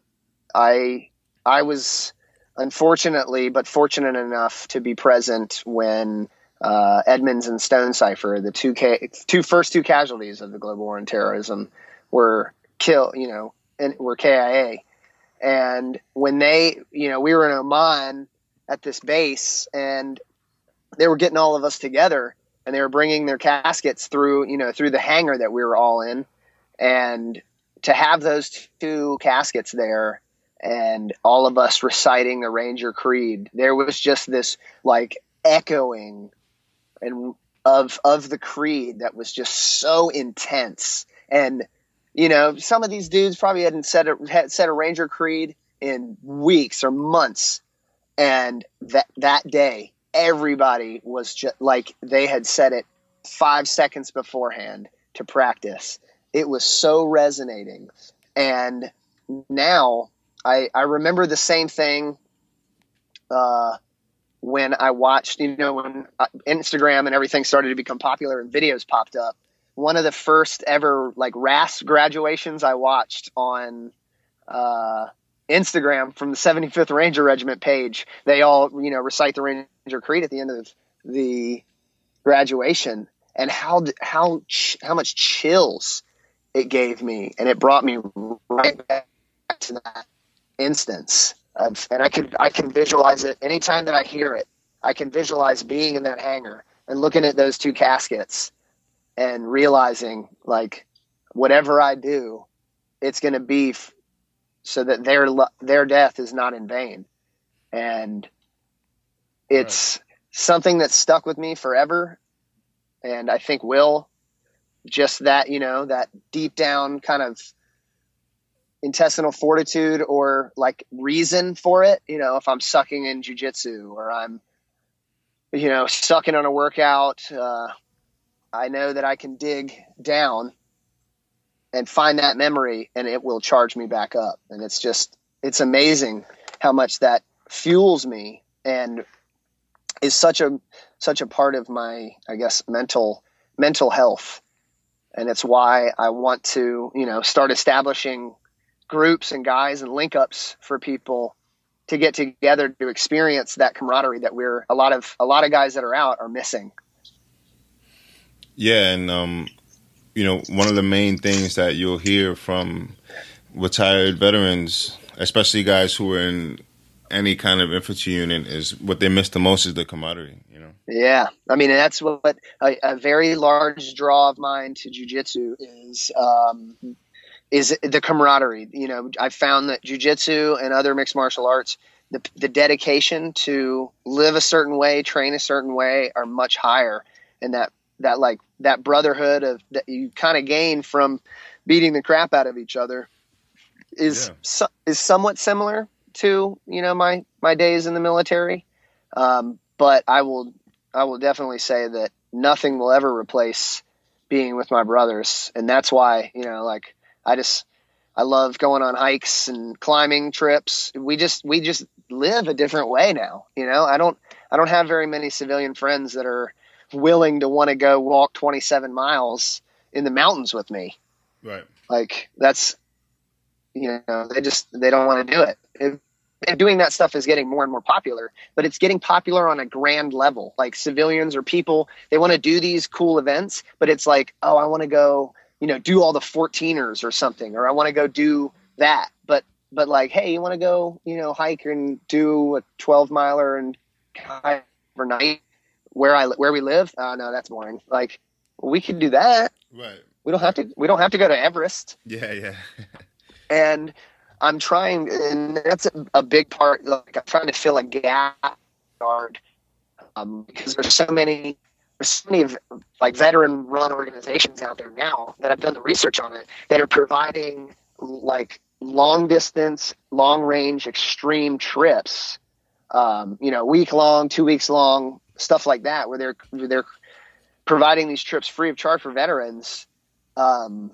I I was unfortunately, but fortunate enough to be present when Uh, Edmonds and Stonecipher, the two, ca- two first two casualties of the global war on terrorism, were killed, you know, and were K I A. And when they, you know, we were in Oman at this base, and they were getting all of us together, and they were bringing their caskets through, you know, through the hangar that we were all in. And to have those two caskets there, and all of us reciting the Ranger Creed, there was just this like echoing and of of the creed that was just so intense. And you know, some of these dudes probably hadn't said a, had said a Ranger Creed in weeks or months, and that that day everybody was just like they had said it five seconds beforehand to practice. It was so resonating. And now I I remember the same thing uh when I watched, you know, when Instagram and everything started to become popular and videos popped up. One of the first ever like R A S graduations I watched on uh, Instagram from the seventy-fifth Ranger Regiment page, they all, you know, recite the Ranger Creed at the end of the graduation, and how, how, how much chills it gave me. And it brought me right back to that instance. Of, and I can I can visualize it anytime that I hear it. I can visualize being in that hangar and looking at those two caskets and realizing, like, whatever I do, it's going to be f- so that their their death is not in vain. And it's right. Something that's stuck with me forever, and I think will. Just that, you know, that deep down kind of intestinal fortitude, or like reason for it. You know, if I'm sucking in jiu-jitsu, or I'm, you know, sucking on a workout, uh, I know that I can dig down and find that memory, and it will charge me back up. And it's just, it's amazing how much that fuels me and is such a such a part of my, I guess, mental mental health. And it's why I want to, you know, start establishing groups and guys and link ups for people to get together to experience that camaraderie that we're a lot of a lot of guys that are out are missing. Yeah, and um, you know, one of the main things that you'll hear from retired veterans, especially guys who are in any kind of infantry unit, is what they miss the most is the camaraderie. You know. Yeah, I mean, that's what a, a very large draw of mine to jiu-jitsu is. Um, is the camaraderie. You know, I found that jiu-jitsu and other mixed martial arts, the, the dedication to live a certain way, train a certain way are much higher. And that, that like that brotherhood of that you kind of gain from beating the crap out of each other is, yeah. so, is somewhat similar to, you know, my, my days in the military. Um, but I will, I will definitely say that nothing will ever replace being with my brothers. And that's why, you know, like, I just, I love going on hikes and climbing trips. We just, we just live a different way now. You know, I don't, I don't have very many civilian friends that are willing to want to go walk twenty-seven miles in the mountains with me. Right. Like that's, you know, they just, they don't want to do it. it. And doing that stuff is getting more and more popular, but it's getting popular on a grand level. Like civilians or people, they want to do these cool events, but it's like, oh, I want to go, you know, do all the fourteeners or something, or I want to go do that. But, but like, hey, you want to go, you know, hike and do a twelve miler and hike overnight where I, where we live? Oh no, that's boring. Like we could do that. Right. We don't have to, we don't have to go to Everest. Yeah. Yeah. And I'm trying, and that's a, a big part. Like I'm trying to fill a gap, um, because there's so many, there's so many like veteran-run organizations out there now that have done the research on it that are providing like long-distance, long-range, extreme trips. Um, you know, week long, two weeks long, stuff like that, where they're they're providing these trips free of charge for veterans. Um,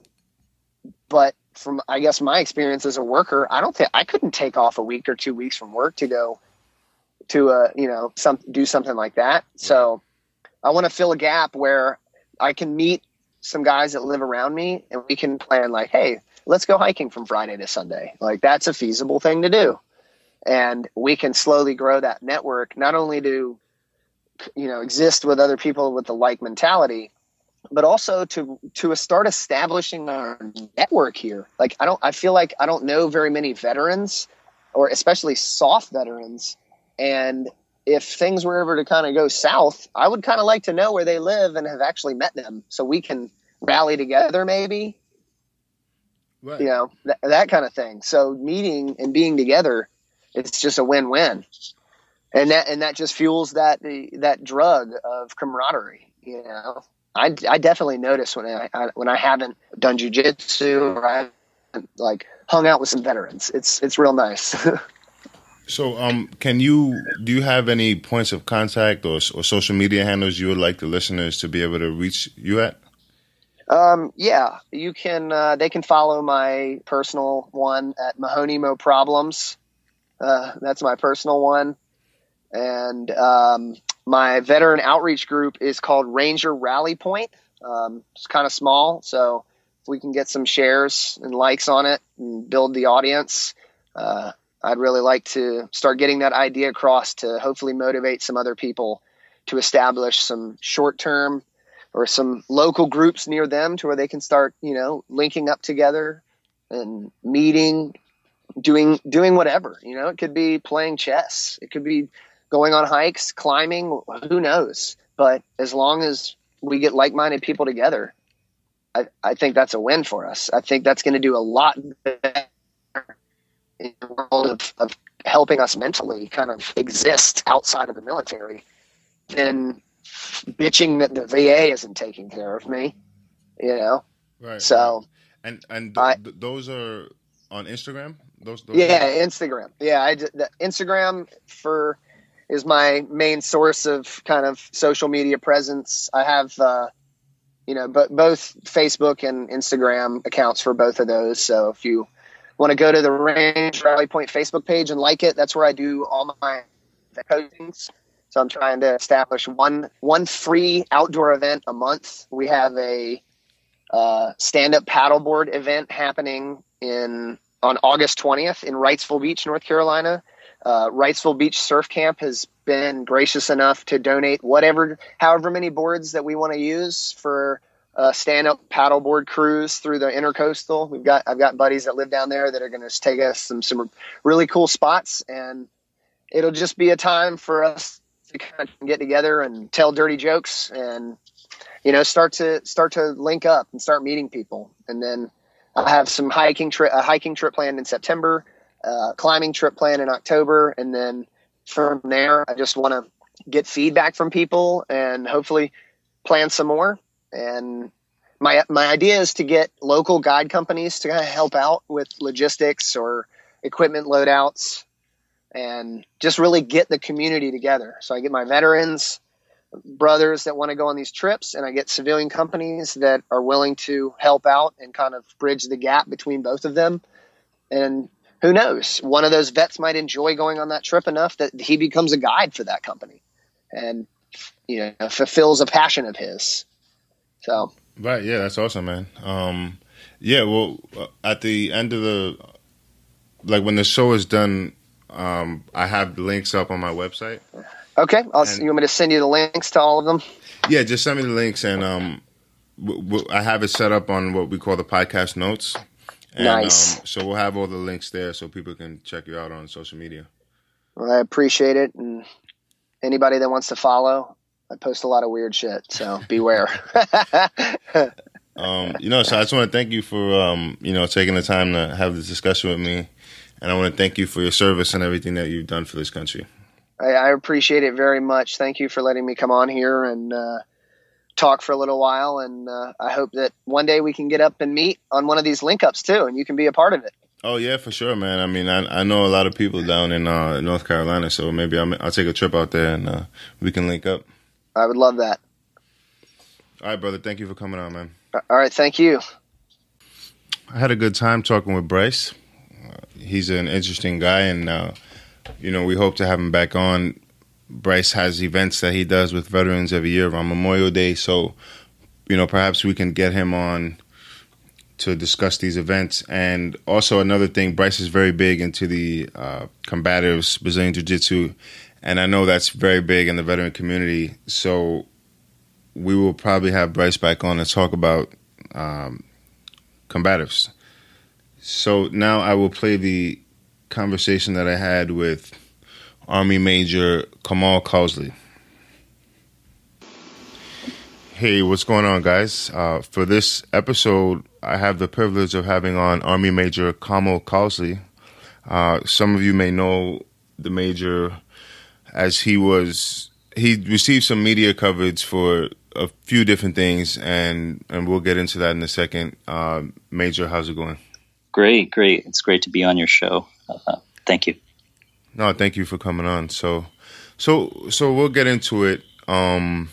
but from, I guess, my experience as a worker, I don't think I couldn't take off a week or two weeks from work to go to, uh, you know, some, do something like that. So I want to fill a gap where I can meet some guys that live around me and we can plan like, hey, let's go hiking from Friday to Sunday. Like that's a feasible thing to do. And we can slowly grow that network, not only to, you know, exist with other people with the like mentality, but also to, to start establishing our network here. Like, I don't, I feel like I don't know very many veterans, or especially soft veterans. And if things were ever to kind of go south, I would kind of like to know where they live and have actually met them so we can rally together maybe, right. You know, th- that kind of thing. So meeting and being together, it's just a win-win. And that, and that just fuels that, the, that drug of camaraderie, you know. I, I definitely notice when I, I when I haven't done jiu-jitsu or I haven't like hung out with some veterans. It's it's real nice. So, um, can you do you have any points of contact or or social media handles you would like the listeners to be able to reach you at? Um, yeah, you can. Uh, they can follow my personal one at Mahoney Mo Problems. Uh, that's my personal one, and um, my veteran outreach group is called Ranger Rally Point. Um, it's kind of small, so if we can get some shares and likes on it and build the audience, uh, I'd really like to start getting that idea across to hopefully motivate some other people to establish some short-term or some local groups near them to where they can start, you know, linking up together and meeting, doing, doing whatever, you know, it could be playing chess. It could be going on hikes, climbing, who knows? But as long as we get like-minded people together, I, I think that's a win for us. I think that's going to do a lot better in the world of, of helping us mentally kind of exist outside of the military than bitching that the V A isn't taking care of me, you know? Right. So. And, and th- I, th- those are on Instagram? Those, those yeah, are- Instagram. Yeah, I, the Instagram for... is my main source of kind of social media presence. I have, uh, you know, but both Facebook and Instagram accounts for both of those. So if you want to go to the Range Rally Point Facebook page and like it. That's where I do all my postings. So I'm trying to establish one one free outdoor event a month. We have a uh, stand-up paddleboard event happening in on August twentieth in Wrightsville Beach, North Carolina. Uh, Wrightsville Beach Surf Camp has been gracious enough to donate whatever, however many boards that we want to use for a stand-up paddleboard cruise through the Intercoastal. We've got I've got buddies that live down there that are going to take us some some really cool spots, and it'll just be a time for us to kind of get together and tell dirty jokes and, you know, start to start to link up and start meeting people. And then I have some hiking trip, a hiking trip planned in September, uh, climbing trip planned in October. And then from there, I just want to get feedback from people and hopefully plan some more. And my, my idea is to get local guide companies to kind of help out with logistics or equipment loadouts, and just really get the community together. So I get my veterans, brothers that want to go on these trips, and I get civilian companies that are willing to help out and kind of bridge the gap between both of them. And who knows, one of those vets might enjoy going on that trip enough that he becomes a guide for that company and, you know, fulfills a passion of his. So. Right. Yeah, that's awesome, man. Um, yeah. Well, at the end of the, like when the show is done, Um, I have the links up on my website. Okay. I'll, and, you want me to send you the links to all of them? Yeah, just send me the links, and um, w- w- I have it set up on what we call the podcast notes. And, nice. Um, so we'll have all the links there so people can check you out on social media. Well, I appreciate it. And anybody that wants to follow, I post a lot of weird shit, so beware. um, you know, so I just want to thank you for, um, you know, taking the time to have this discussion with me. And I want to thank you for your service and everything that you've done for this country. I, I appreciate it very much. Thank you for letting me come on here and uh, talk for a little while. And uh, I hope that one day we can get up and meet on one of these link ups too, and you can be a part of it. Oh, yeah, for sure, man. I mean, I, I know a lot of people down in uh, North Carolina, so maybe I'll, I'll take a trip out there and uh, we can link up. I would love that. All right, brother. Thank you for coming on, man. All right. Thank you. I had a good time talking with Bryce. He's an interesting guy, and, uh, you know, we hope to have him back on. Bryce has events that he does with veterans every year around Memorial Day, so, you know, perhaps we can get him on to discuss these events. And also another thing, Bryce is very big into the uh, combatives, Brazilian Jiu-Jitsu, and I know that's very big in the veteran community, so we will probably have Bryce back on to talk about um, combatives. So now I will play the conversation that I had with Army Major Kamal Causley. Hey, what's going on, guys? Uh, for this episode, I have the privilege of having on Army Major Kamal Causley. Uh, some of you may know the Major as he was, he received some media coverage for a few different things, and, and we'll get into that in a second. Uh, Major, how's it going? Great, great. It's great to be on your show. Uh, thank you. No, thank you for coming on. So, so, so we'll get into it. Um,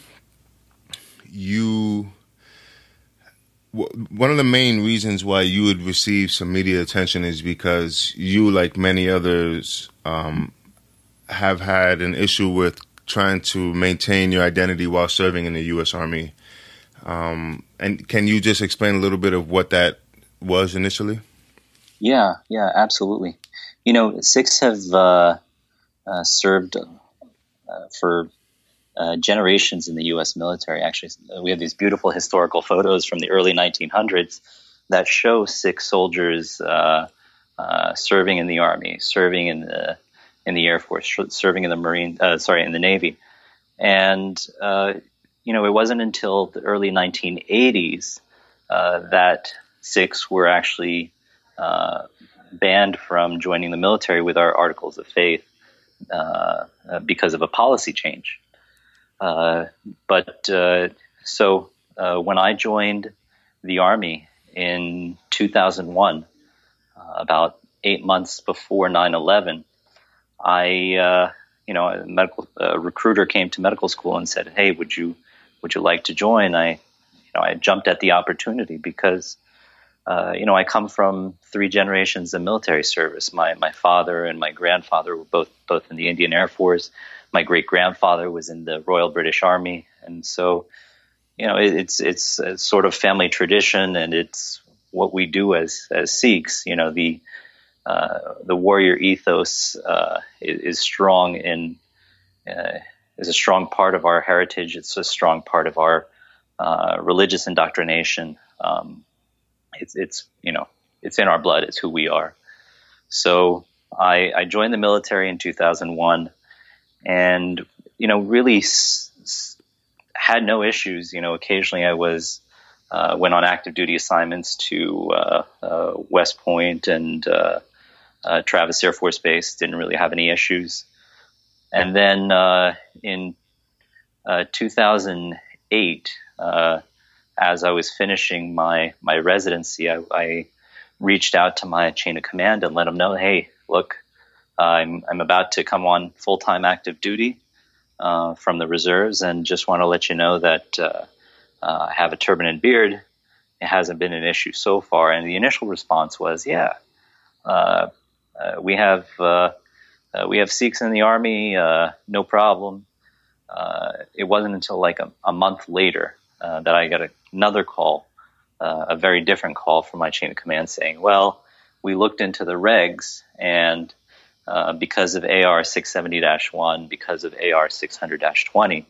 you, w- one of the main reasons why you would receive some media attention is because you, like many others, um, have had an issue with trying to maintain your identity while serving in the U S Army. Um, and can you just explain a little bit of what that was initially? Yeah, yeah, absolutely. You know, Sikhs have uh, uh, served uh, for uh, generations in the U S military. Actually, we have these beautiful historical photos from the early nineteen hundreds that show Sikh soldiers uh, uh, serving in the Army, serving in the in the Air Force, serving in the Marine, uh, sorry, in the Navy. And, uh, you know, it wasn't until the early nineteen eighties uh, that Sikhs were actually Uh, banned from joining the military with our articles of faith uh, uh, because of a policy change. Uh, but uh, so uh, when I joined the Army in two thousand one, uh, about eight months before nine eleven, I, uh, you know, a medical a recruiter came to medical school and said, "Hey, would you would you like to join?" I, you know, I jumped at the opportunity because uh, you know, I come from three generations of military service. My my father and my grandfather were both both in the Indian Air Force. My great grandfather was in the Royal British Army, and so, you know, it, it's it's a sort of family tradition, and it's what we do as as Sikhs. You know, the uh, the warrior ethos uh, is, is strong in uh, is a strong part of our heritage. It's a strong part of our uh, religious indoctrination. Um, it's it's you know it's in our blood. It's who we are. So I, I joined the military in two thousand one, and you know really s- s- had no issues. You know, occasionally I was uh, went on active duty assignments to uh, uh, West Point and uh, uh, Travis Air Force Base. Didn't really have any issues. And then uh, in uh, two thousand eight, uh, as I was finishing my my residency, I, I reached out to my chain of command and let them know, hey, look, I'm I'm about to come on full time active duty uh, from the reserves, and just want to let you know that uh, uh, I have a turban and beard. It hasn't been an issue so far. And the initial response was, yeah, uh, uh, we have. Uh, Uh, we have Sikhs in the Army, uh, no problem. Uh, it wasn't until like a, a month later uh, that I got a, another call, uh, a very different call from my chain of command saying, well, we looked into the regs, and uh, because of A R six seventy dash one, because of A R six hundred dash twenty,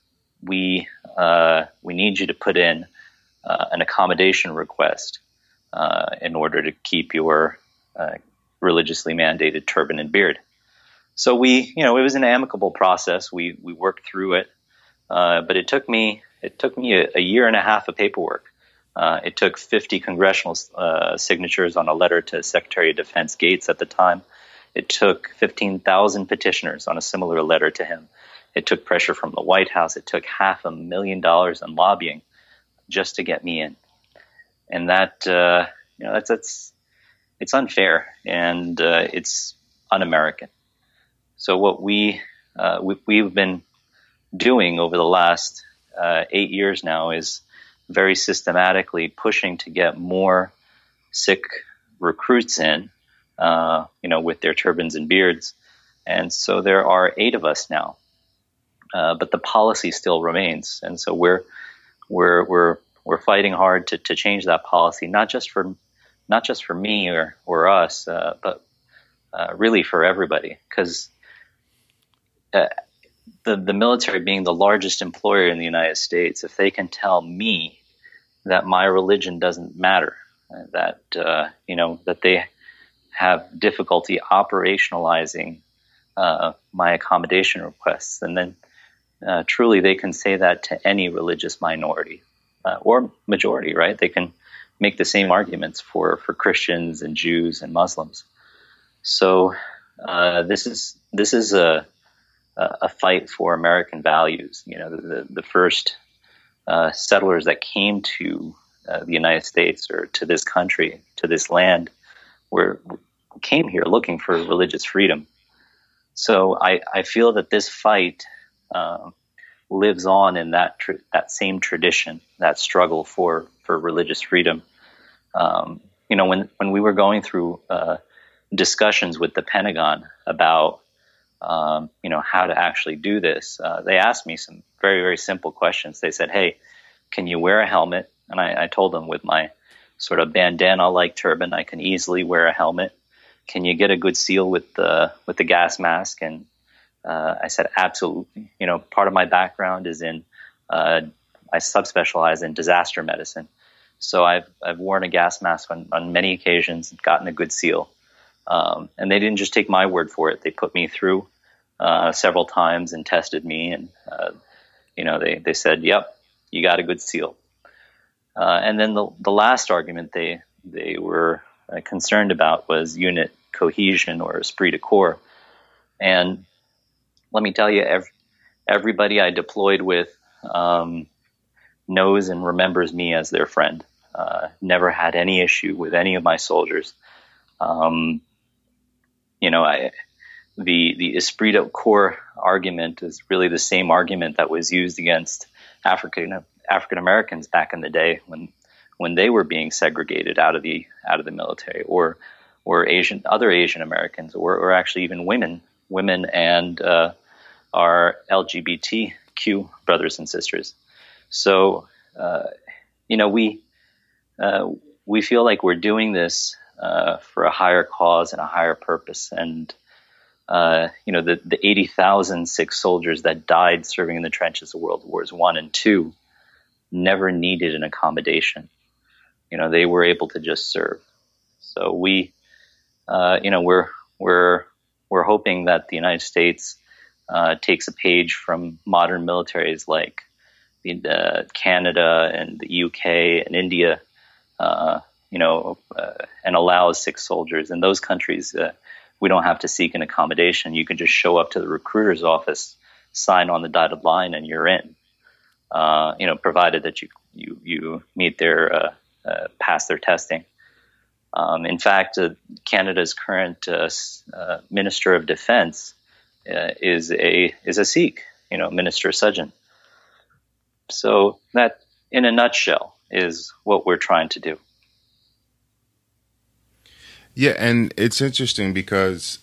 we uh, we need you to put in uh, an accommodation request uh, in order to keep your uh, religiously mandated turban and beard. So we, you know, it was an amicable process. We we worked through it, uh, but it took me it took me a, a year and a half of paperwork. Uh, it took fifty congressional uh, signatures on a letter to Secretary of Defense Gates at the time. It took fifteen thousand petitioners on a similar letter to him. It took pressure from the White House. It took half a million dollars in lobbying just to get me in, and that uh, you know that's that's it's unfair, and uh, it's un-American. So what we, uh, we we've been doing over the last uh, eight years now is very systematically pushing to get more Sikh recruits in, uh, you know, with their turbans and beards, and so there are eight of us now, uh, but the policy still remains, and so we're we're we're we're fighting hard to, to change that policy, not just for not just for me or or us, uh, but uh, really for everybody, because. Uh, the, the military being the largest employer in the United States, if they can tell me that my religion doesn't matter, uh, that, uh, you know, that they have difficulty operationalizing uh, my accommodation requests, and then uh, truly they can say that to any religious minority uh, or majority, right? They can make the same arguments for, for Christians and Jews and Muslims. So uh, this is this is a a fight for American values. You know, the, the, the first uh, settlers that came to uh, the United States or to this country, to this land, were came here looking for religious freedom. So I, I feel that this fight uh, lives on in that tr- that same tradition, that struggle for, for religious freedom. Um, you know, when, when we were going through uh, discussions with the Pentagon about Um, you know, how to actually do this. Uh, they asked me some very, very simple questions. They said, hey, can you wear a helmet? And I, I told them with my sort of bandana-like turban, I can easily wear a helmet. Can you get a good seal with the, with the gas mask? And uh, I said, absolutely. You know, part of my background is in, uh, I subspecialize in disaster medicine. So I've, I've worn a gas mask on, on many occasions and gotten a good seal. Um, and they didn't just take my word for it. They put me through uh, several times and tested me. And, uh, you know, they, they said, yep, you got a good seal. Uh, and then the, the last argument they, they were uh, concerned about was unit cohesion or esprit de corps. And let me tell you, every, everybody I deployed with um, knows and remembers me as their friend. Uh, never had any issue with any of my soldiers. Um, You know, I, the the esprit de corps argument is really the same argument that was used against African African Americans back in the day when when they were being segregated out of the out of the military, or or Asian other Asian Americans, or or actually even women, women and uh, our L G B T Q brothers and sisters. So uh, you know we uh, we feel like we're doing this uh, for a higher cause and a higher purpose, and uh, you know the the eighty thousand Sikh soldiers that died serving in the trenches of World Wars One and Two never needed an accommodation. You know, they were able to just serve. So we, uh, you know, we're we're we're hoping that the United States uh, takes a page from modern militaries like the, uh, Canada and the U K and India, uh, you know, uh, and allows Sikh soldiers in those countries. Uh, we don't have to seek an accommodation. You can just show up to the recruiter's office, sign on the dotted line, and you're in. Uh, you know, provided that you you you meet their uh, uh, pass their testing. Um, in fact, uh, Canada's current uh, uh, Minister of Defense uh, is a is a Sikh. You know, Minister Sajjan. So that, in a nutshell, is what we're trying to do. Yeah, and it's interesting because,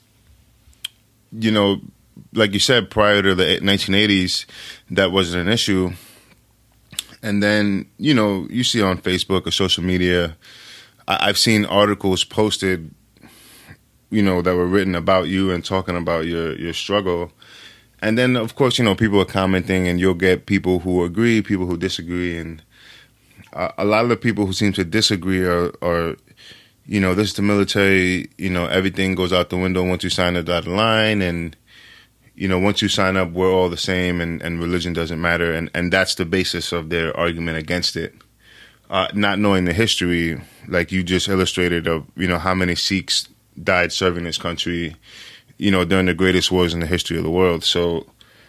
you know, like you said, prior to the nineteen eighties, that wasn't an issue. And then, you know, you see on Facebook or social media, I- I've seen articles posted, you know, that were written about you and talking about your, your struggle. And then, of course, you know, people are commenting, and you'll get people who agree, people who disagree. And uh, a lot of the people who seem to disagree are, are, you know, this is the military, you know, everything goes out the window once you sign the dotted line. And, you know, once you sign up, we're all the same, and, and religion doesn't matter. And, and that's the basis of their argument against it. Uh, not knowing the history, like you just illustrated, of, you know, how many Sikhs died serving this country, you know, during the greatest wars in the history of the world. So,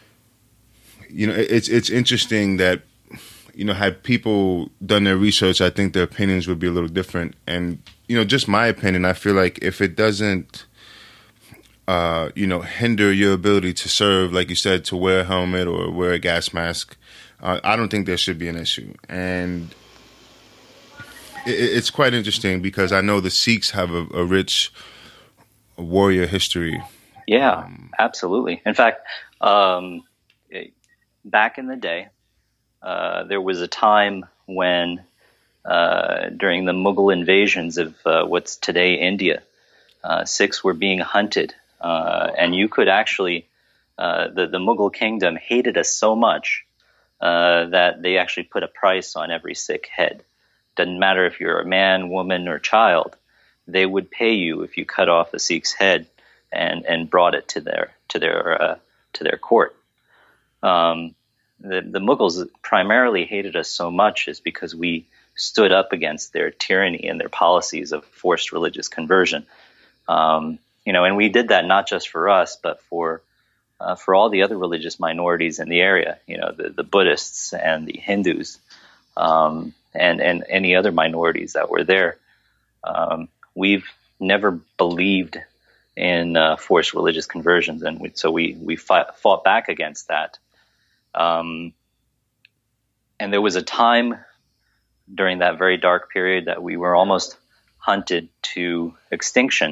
you know, it's it's interesting that, you know, had people done their research, I think their opinions would be a little different. And, you know, just my opinion, I feel like if it doesn't, Uh, you know, hinder your ability to serve, like you said, to wear a helmet or wear a gas mask, uh, I don't think there should be an issue. And it, it's quite interesting because I know the Sikhs have a, a rich warrior history. Yeah, um, absolutely. In fact, um, back in the day, uh, there was a time when, uh, during the Mughal invasions of uh, what's today India, uh, Sikhs were being hunted. Uh, and you could actually, uh, the, the Mughal kingdom hated us so much uh, that they actually put a price on every Sikh head. Doesn't matter if you're a man, woman, or child, they would pay you if you cut off a Sikh's head and, and brought it to their to their uh, to their court. Um, the, the Mughals primarily hated us so much is because we stood up against their tyranny and their policies of forced religious conversion. Um, You know, and we did that not just for us, but for uh, for all the other religious minorities in the area. You know, the, the Buddhists and the Hindus, um, and and any other minorities that were there. Um, we've never believed in uh, forced religious conversions, and we, so we we fought, fought back against that. Um, and there was a time during that very dark period that we were almost hunted to extinction.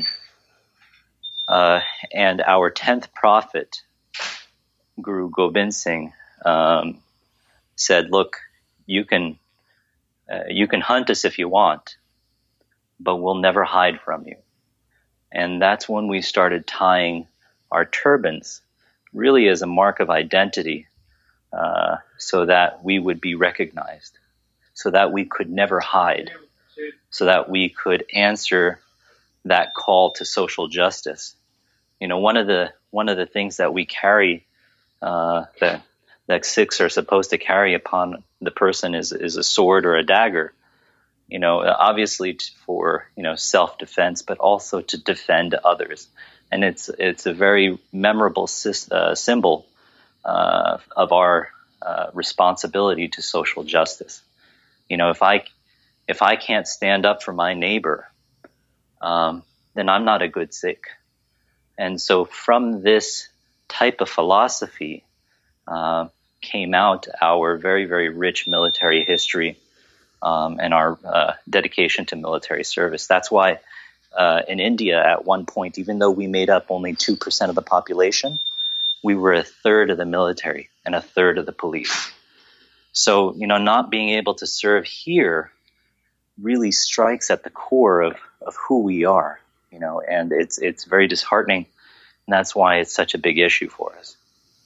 Uh, and our tenth prophet, Guru Gobind Singh, um, said, "Look, you can uh, you can hunt us if you want, but we'll never hide from you." And that's when we started tying our turbans, really as a mark of identity, uh, so that we would be recognized, so that we could never hide, so that we could answer that call to social justice. You know, one of the one of the things that we carry, uh, that that Sikhs are supposed to carry upon the person is is a sword or a dagger. You know, obviously for you know self-defense, but also to defend others. And it's it's a very memorable uh, symbol uh, of our uh, responsibility to social justice. You know, if I if I can't stand up for my neighbor, um, then I'm not a good Sikh. And so from this type of philosophy uh, came out our very, very rich military history, um, and our uh, dedication to military service. That's why uh, in India at one point, even though we made up only two percent of the population, we were a third of the military and a third of the police. So, you know, not being able to serve here really strikes at the core of, of who we are, you know, and it's it's very disheartening, and that's why it's such a big issue for us.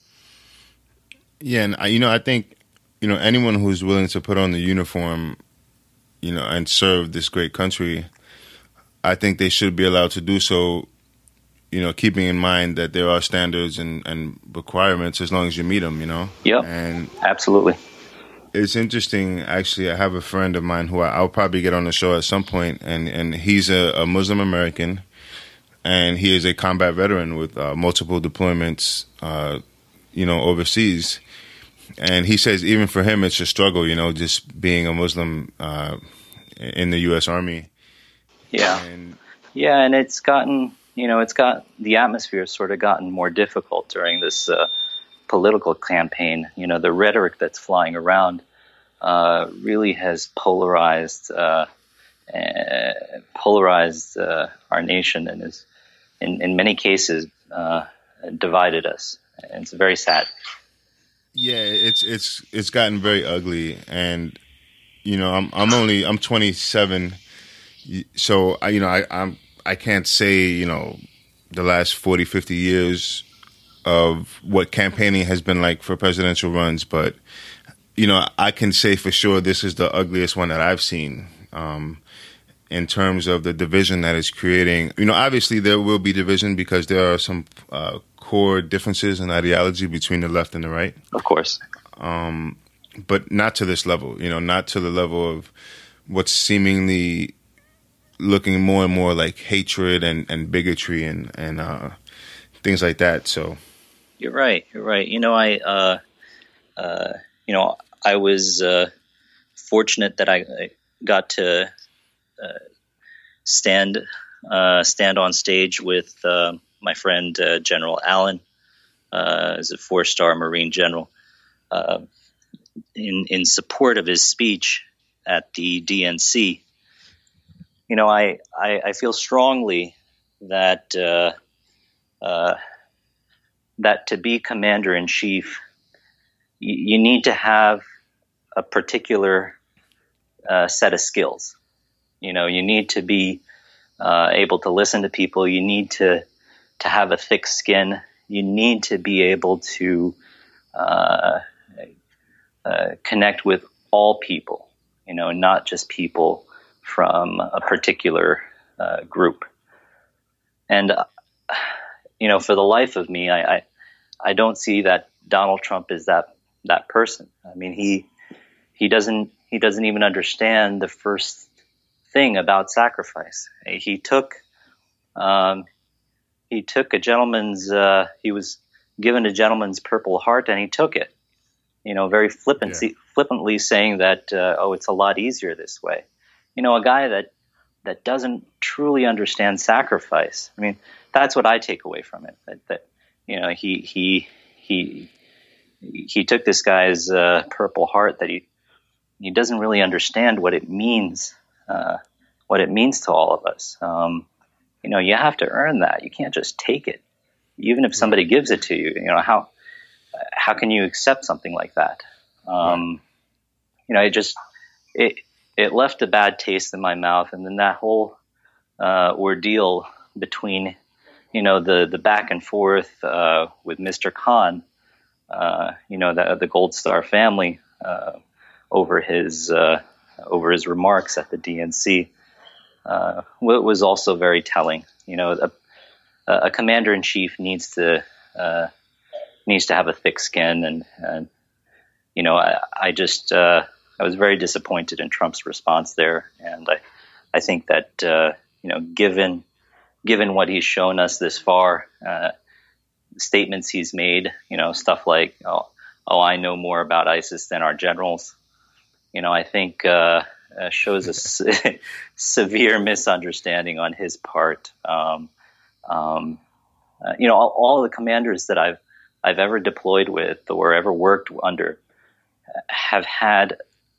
Yeah, and I, you know, I think, you know, anyone who's willing to put on the uniform, you know, and serve this great country, I think they should be allowed to do so, you know, keeping in mind that there are standards and, and requirements as long as you meet them, you know? Yeah, and absolutely. It's interesting, actually. I have a friend of mine who I, I'll probably get on the show at some point, and, and he's a, a Muslim American, and he is a combat veteran with uh, multiple deployments, uh, you know, overseas. And he says even for him, it's a struggle, you know, just being a Muslim uh, in the U S Army. Yeah. And, yeah, and it's gotten, you know, it's got, the atmosphere has sort of gotten more difficult during this uh, political campaign. You know, the rhetoric that's flying around uh, really has polarized uh, uh, polarized uh, our nation, and is, in, in many cases, uh, divided us. And it's very sad. Yeah, it's it's it's gotten very ugly, and you know, I'm I'm only I'm twenty-seven, so I you know I I'm I can't say you know the last forty, fifty years of what campaigning has been like for presidential runs, but you know, I can say for sure this is the ugliest one that I've seen um, in terms of the division that it's creating. You know, obviously there will be division because there are some uh, core differences in ideology between the left and the right. Of course. Um, but not to this level, you know, not to the level of what's seemingly looking more and more like hatred and, and bigotry and, and uh, things like that. So. You're right. You're right. You know, I, uh, uh, you know, I was uh, fortunate that I, I got to uh, stand uh, stand on stage with uh, my friend uh, General Allen, uh, as a four-star Marine general, uh, in in support of his speech at the D N C. You know, I I, I feel strongly that. Uh, uh, that to be commander-in-chief, you, you need to have a particular uh, set of skills. You know, you need to be uh, able to listen to people. You need to to have a thick skin. You need to be able to uh, uh, connect with all people, you know, not just people from a particular uh, group. And, uh, you know, for the life of me, I, I I don't see that Donald Trump is that that person. I mean, he he doesn't he doesn't even understand the first thing about sacrifice. He took um, he took a gentleman's uh, he was given a gentleman's Purple Heart, and he took it. You know, very flippantly yeah. flippantly saying that uh, oh, it's a lot easier this way. You know, a guy that that doesn't truly understand sacrifice. I mean, that's what I take away from it. That, that you know, he he he he took this guy's uh, Purple Heart that he he doesn't really understand what it means, uh, what it means to all of us. Um, you know, you have to earn that. You can't just take it, even if somebody gives it to you. You know, how how can you accept something like that? Um, you know, it just it it left a bad taste in my mouth, and then that whole uh, ordeal between, you know, the, the back and forth uh, with Mister Khan, uh, you know, the, the Gold Star family uh, over his uh, over his remarks at the D N C, uh, was also very telling. You know, a, a commander in chief needs to uh, needs to have a thick skin, and, and you know, I, I just uh, I was very disappointed in Trump's response there, and I I think that uh, you know, given given what he's shown us this far, uh, statements he's made, you know, stuff like, oh, oh, I know more about ISIS than our generals, you know, I think uh, uh, shows a se- severe misunderstanding on his part. Um, um, uh, you know, all, all the commanders that I've I've ever deployed with or ever worked under have had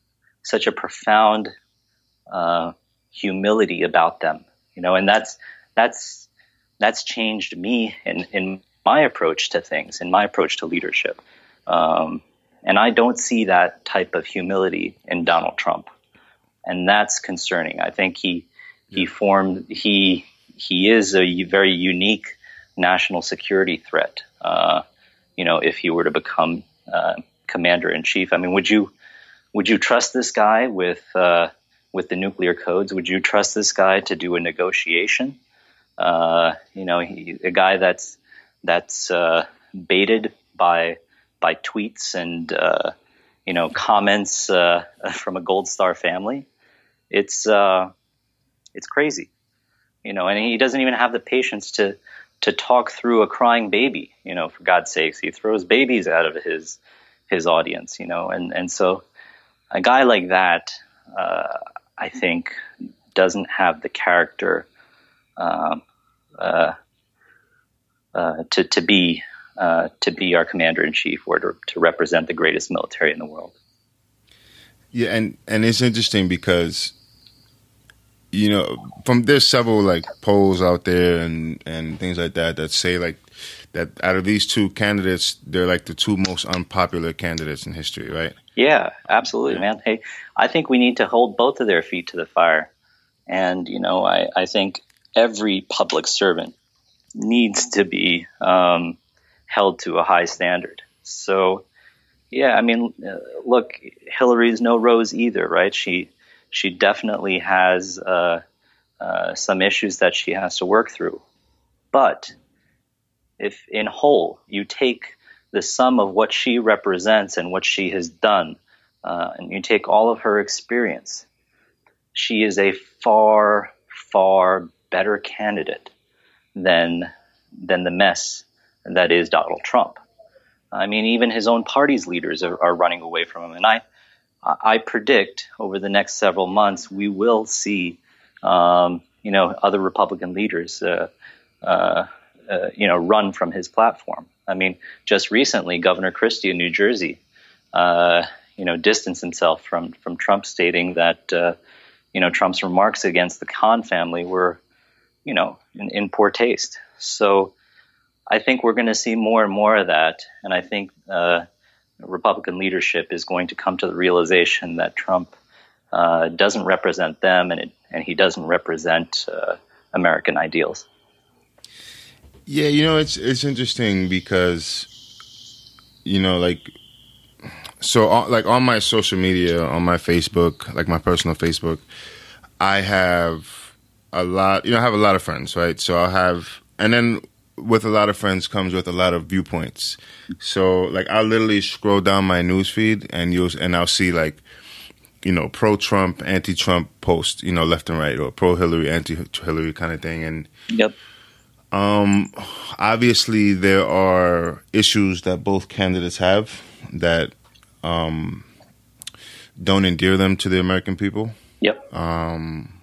such a profound uh, humility about them, you know, and that's that's that's changed me in, in my approach to things, in my approach to leadership. Um, and I don't see that type of humility in Donald Trump, and that's concerning. I think he he formed he he is a very unique national security threat. Uh, you know, if he were to become uh, commander in chief, I mean, would you would you trust this guy with uh, with the nuclear codes? Would you trust this guy to do a negotiation? Uh, you know, he, a guy that's that's uh, baited by by tweets and uh, you know comments uh, from a Gold Star family. It's uh, it's crazy, you know, and he doesn't even have the patience to to talk through a crying baby. You know, for God's sakes, he throws babies out of his his audience. You know, and and so a guy like that, uh, I think, doesn't have the character um, uh, uh, to to be uh, to be our commander in chief, or to, to represent the greatest military in the world. Yeah, and and it's interesting because, you know, from there's several like polls out there and, and things like that that say like that out of these two candidates, they're like the two most unpopular candidates in history, right? Yeah, absolutely, man. Hey, I think we need to hold both of their feet to the fire. And, you know, I, I think every public servant needs to be um, held to a high standard. So, yeah, I mean, uh, look, Hillary's no rose either, right? She she definitely has uh, uh, some issues that she has to work through. But if in whole you take the sum of what she represents and what she has done, uh, and you take all of her experience, she is a far, far better candidate than than the mess that is Donald Trump. I mean, even his own party's leaders are, are running away from him. And I, I predict over the next several months, we will see, um, you know, other Republican leaders, uh, uh, uh, you know, run from his platform. I mean, just recently, Governor Christie in New Jersey, uh, you know, distanced himself from from Trump, stating that, uh, you know, Trump's remarks against the Khan family were, you know, in, in poor taste. So I think we're going to see more and more of that. And I think uh, Republican leadership is going to come to the realization that Trump uh, doesn't represent them, and, it, and he doesn't represent uh, American ideals. Yeah, you know, it's it's interesting because, you know, like, so uh, like on my social media, on my Facebook, like my personal Facebook, I have a lot, you know, I have a lot of friends, right? So I'll have, and then with a lot of friends comes with a lot of viewpoints. So like I'll literally scroll down my newsfeed and you'll, and I'll see like, you know, pro-Trump, anti-Trump posts, you know, left and right, or pro-Hillary, anti-Hillary kind of thing. And yep. Um, obviously, there are issues that both candidates have that um, don't endear them to the American people. Yep. Um,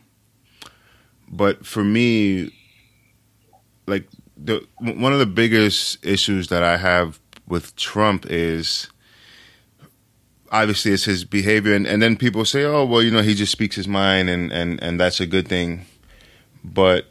but for me, like the one of the biggest issues that I have with Trump is obviously it's his behavior, and, and then people say, "Oh, well, you know, he just speaks his mind, and and and that's a good thing," but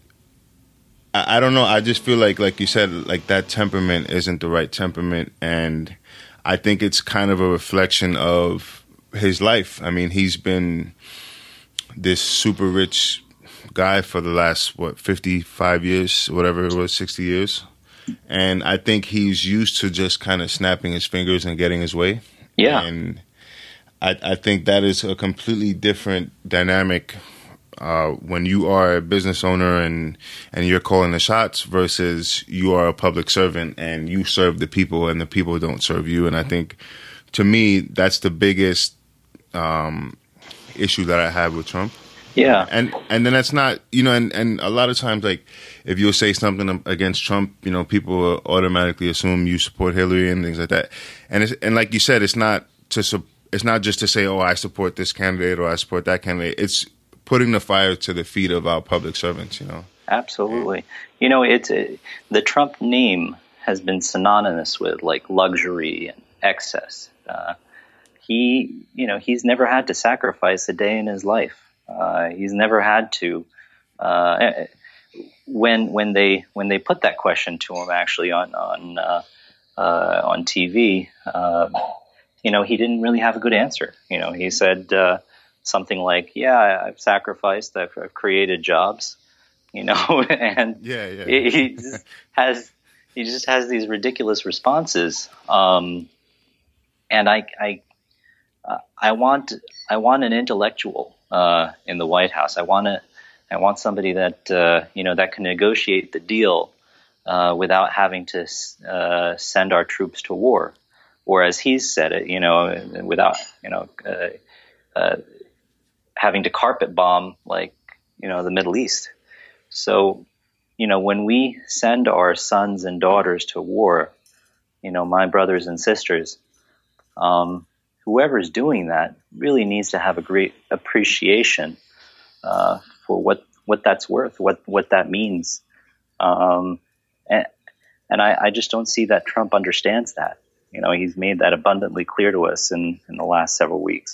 I don't know. I just feel like, like you said, like that temperament isn't the right temperament. And I think it's kind of a reflection of his life. I mean, he's been this super rich guy for the last, what, fifty-five years, whatever it was, sixty years. And I think he's used to just kind of snapping his fingers and getting his way. Yeah. And I, I think that is a completely different dynamic Uh, when you are a business owner and, and you're calling the shots versus you are a public servant and you serve the people and the people don't serve you. And I think, to me, that's the biggest um, issue that I have with Trump. Yeah. And and then that's not, you know, and, and a lot of times, like, if you'll say something against Trump, you know, people will automatically assume you support Hillary and things like that. And it's, and like you said, it's not to it's not just to say, oh, I support this candidate or I support that candidate. It's putting the fire to the feet of our public servants, you know. Absolutely. You know, it's uh, the Trump name has been synonymous with like luxury and excess. Uh, he, you know, he's never had to sacrifice a day in his life. Uh, he's never had to. Uh, when when they when they put that question to him, actually on on uh, uh, on T V, uh, you know, he didn't really have a good answer. You know, he said uh, something like, "Yeah, I've sacrificed. I've, I've created jobs." You know, and yeah, yeah. he, he just has he just has these ridiculous responses. Um, and I I uh, I want I want an intellectual uh, in the White House. I want to I want somebody that uh, you know that can negotiate the deal uh, without having to uh, send our troops to war, or as he's said it, you know, without you know uh, uh, having to carpet bomb like you know the Middle East. So, you know, when we send our sons and daughters to war, you know, my brothers and sisters, um, whoever's doing that really needs to have a great appreciation uh, for what, what that's worth, what, what that means. Um, and and I, I just don't see that Trump understands that. You know, he's made that abundantly clear to us in, in the last several weeks.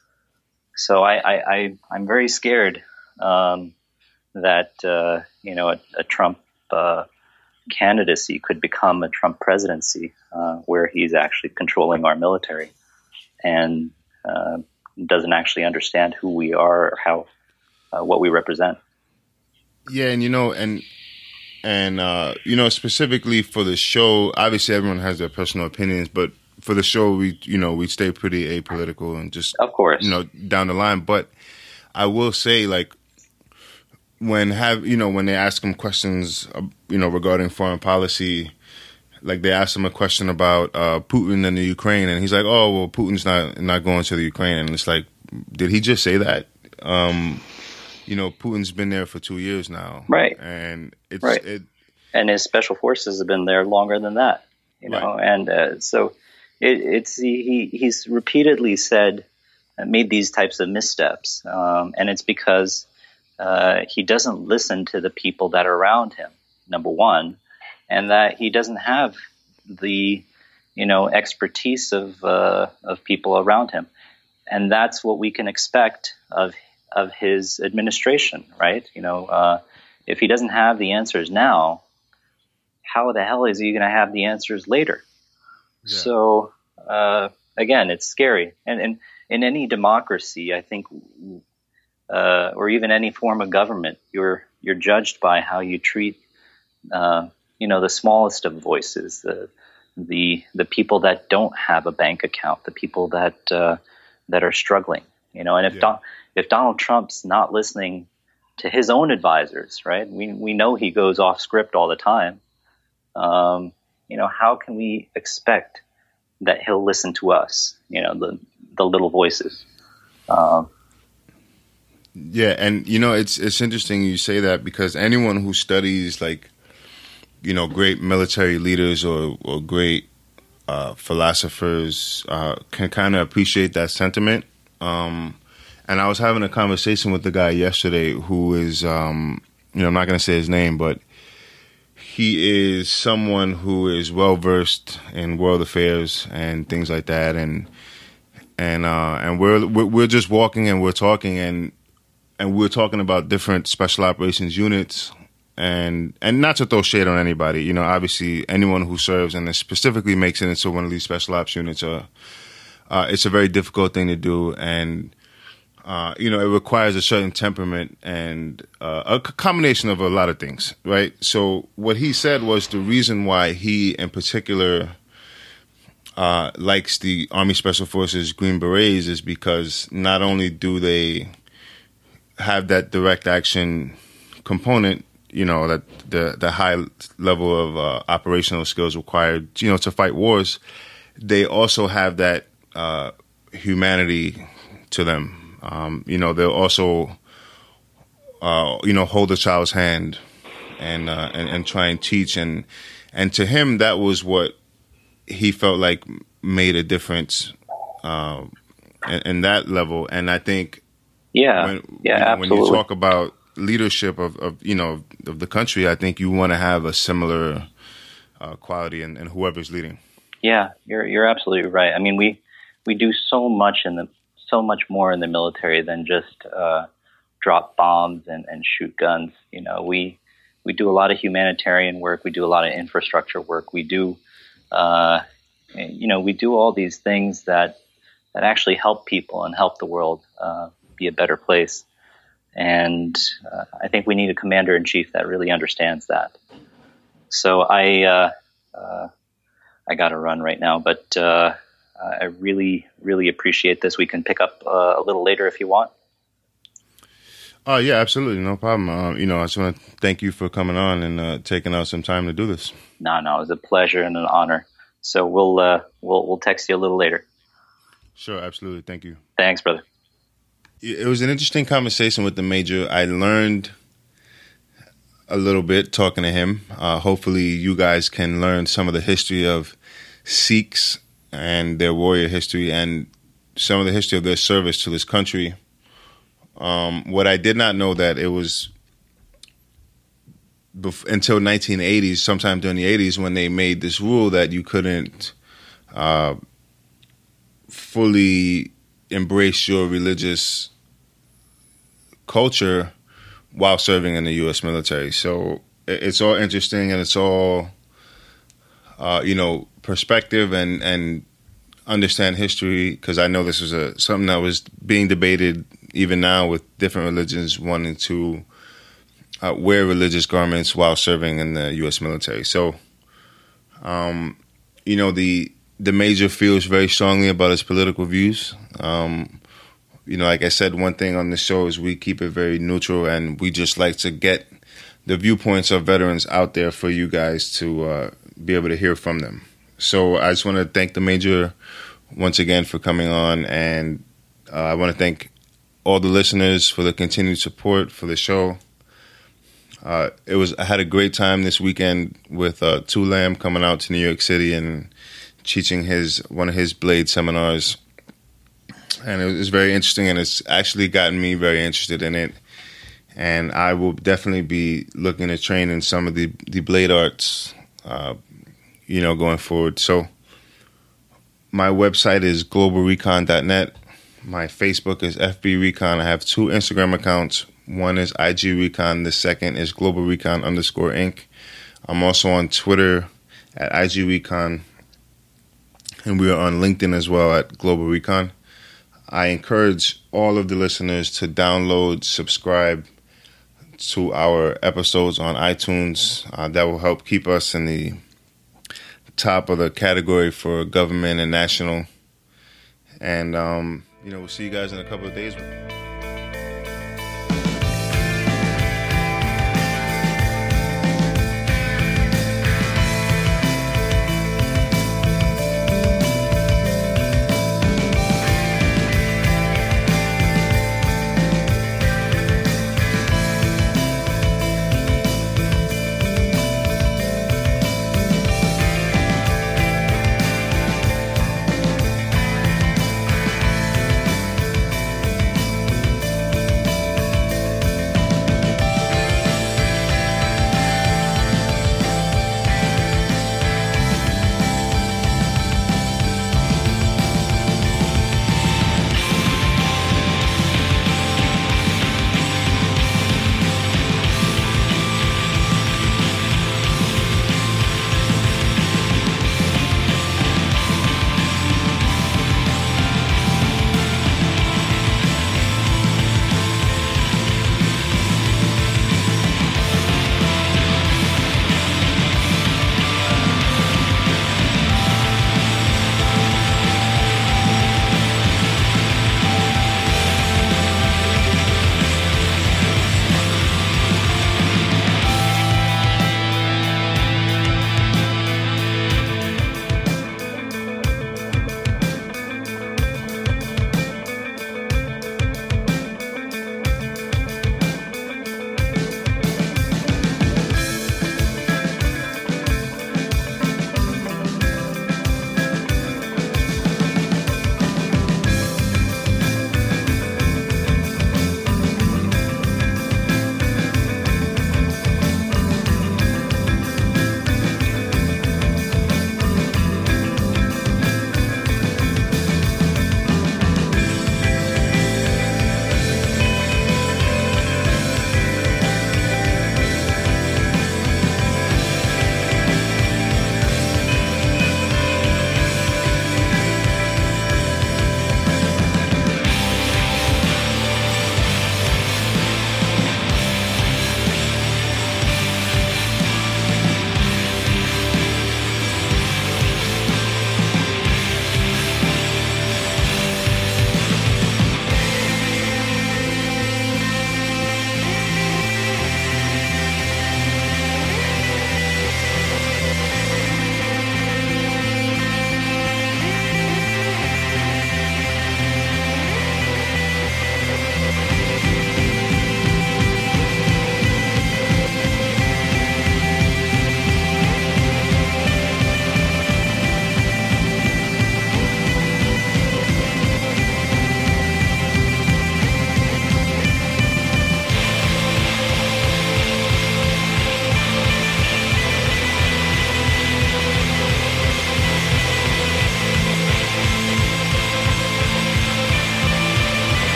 So I, I, I, I'm very scared um, that, uh, you know, a, a Trump uh, candidacy could become a Trump presidency uh, where he's actually controlling our military and uh, doesn't actually understand who we are or how, uh, what we represent. Yeah, and, you know, and, and uh, you know, specifically for the show, obviously everyone has their personal opinions, but for the show, we, you know, we stay pretty apolitical and just, of course, you know, down the line. But I will say, like, when have you know when they ask him questions, uh, you know, regarding foreign policy, like they asked him a question about uh, Putin and the Ukraine, and he's like, "Oh, well, Putin's not not going to the Ukraine," and it's like, did he just say that? Um, you know, Putin's been there for two years now, right? And it's right. It, and his special forces have been there longer than that, you know, right. and uh, so it, it's he he's repeatedly said uh, made these types of missteps, um, and it's because. Uh, he doesn't listen to the people that are around him, number one, and that he doesn't have the, you know, expertise of uh, of people around him, and that's what we can expect of of his administration, right? You know, uh, if he doesn't have the answers now, how the hell is he going to have the answers later? Yeah. So uh, again, it's scary, and, and in any democracy, I think. Uh, or even any form of government, you're you're judged by how you treat, uh, you know, the smallest of voices, the the the people that don't have a bank account, the people that uh, that are struggling, you know. And if yeah. Don, if Donald Trump's not listening to his own advisors, right? We we know he goes off script all the time. Um, you know, how can we expect that he'll listen to us? You know, the the little voices. Um, Yeah, and you know it's it's interesting you say that because anyone who studies like, you know, great military leaders or or great uh, philosophers uh, can kind of appreciate that sentiment. Um, and I was having a conversation with the guy yesterday who is, um, you know, I'm not going to say his name, but he is someone who is well versed in world affairs and things like that, and and uh, and we're we're just walking and we're talking and. And we were talking about different special operations units, and and not to throw shade on anybody. You know, obviously anyone who serves and specifically makes it into one of these special ops units, uh, uh, it's a very difficult thing to do, and uh, you know, it requires a certain temperament and uh, a combination of a lot of things, right? So what he said was the reason why he, in particular, uh, likes the Army Special Forces Green Berets is because not only do they have that direct action component, you know, that the the high level of uh, operational skills required, you know, to fight wars, they also have that uh, humanity to them. Um, you know, they'll also, uh, you know, hold a child's hand and, uh, and and try and teach, and and to him that was what he felt like made a difference uh, in, in that level, and I think. Yeah, when, yeah, you know, absolutely. When you talk about leadership of, of you know of the country, I think you want to have a similar uh, quality in, in whoever's leading. Yeah, you're you're absolutely right. I mean, we we do so much in the so much more in the military than just uh, drop bombs and, and shoot guns. You know, we we do a lot of humanitarian work. We do a lot of infrastructure work. We do, uh, you know, we do all these things that that actually help people and help the world uh, be a better place. And uh, I think we need a commander in chief that really understands that. So I uh, uh, I got to run right now, but. Uh, I really, really appreciate this. We can pick up uh, a little later if you want. Oh, yeah, absolutely. No problem. Uh, you know, I just want to thank you for coming on and uh, taking out some time to do this. No, no, it was a pleasure and an honor. So we'll uh, we'll we'll text you a little later. Sure, absolutely. Thank you. Thanks, brother. It was an interesting conversation with the Major. I learned a little bit talking to him. Uh, hopefully you guys can learn some of the history of Sikhs and their warrior history and some of the history of their service to this country. Um, what I did not know that it was bef- until nineteen eighties, sometime during the eighties, when they made this rule that you couldn't uh, fully embrace your religious culture while serving in the U S military. So it's all interesting and it's all, uh, you know, perspective and, and understand history, because I know this was a something that was being debated even now with different religions wanting to uh, wear religious garments while serving in the U S military. So, um, you know, the the Major feels very strongly about his political views. Um, you know, like I said, one thing on the show is we keep it very neutral, and we just like to get the viewpoints of veterans out there for you guys to uh, be able to hear from them. So I just want to thank the Major once again for coming on, and uh, I want to thank all the listeners for the continued support for the show. Uh, it was I had a great time this weekend with uh, Tulam coming out to New York City and teaching his one of his Blade seminars, and it was very interesting, and it's actually gotten me very interested in it. And I will definitely be looking to train in some of the the Blade arts, uh, you know, going forward. So my website is global recon dot net. My Facebook is F B Recon. I have two Instagram accounts. One is I G Recon. The second is Global Recon underscore Inc. I'm also on Twitter at I G Recon. And we are on LinkedIn as well at Global Recon. I encourage all of the listeners to download, subscribe to our episodes on iTunes. Uh, that will help keep us in the top of the category for government and national. And, um, you know, we'll see you guys in a couple of days.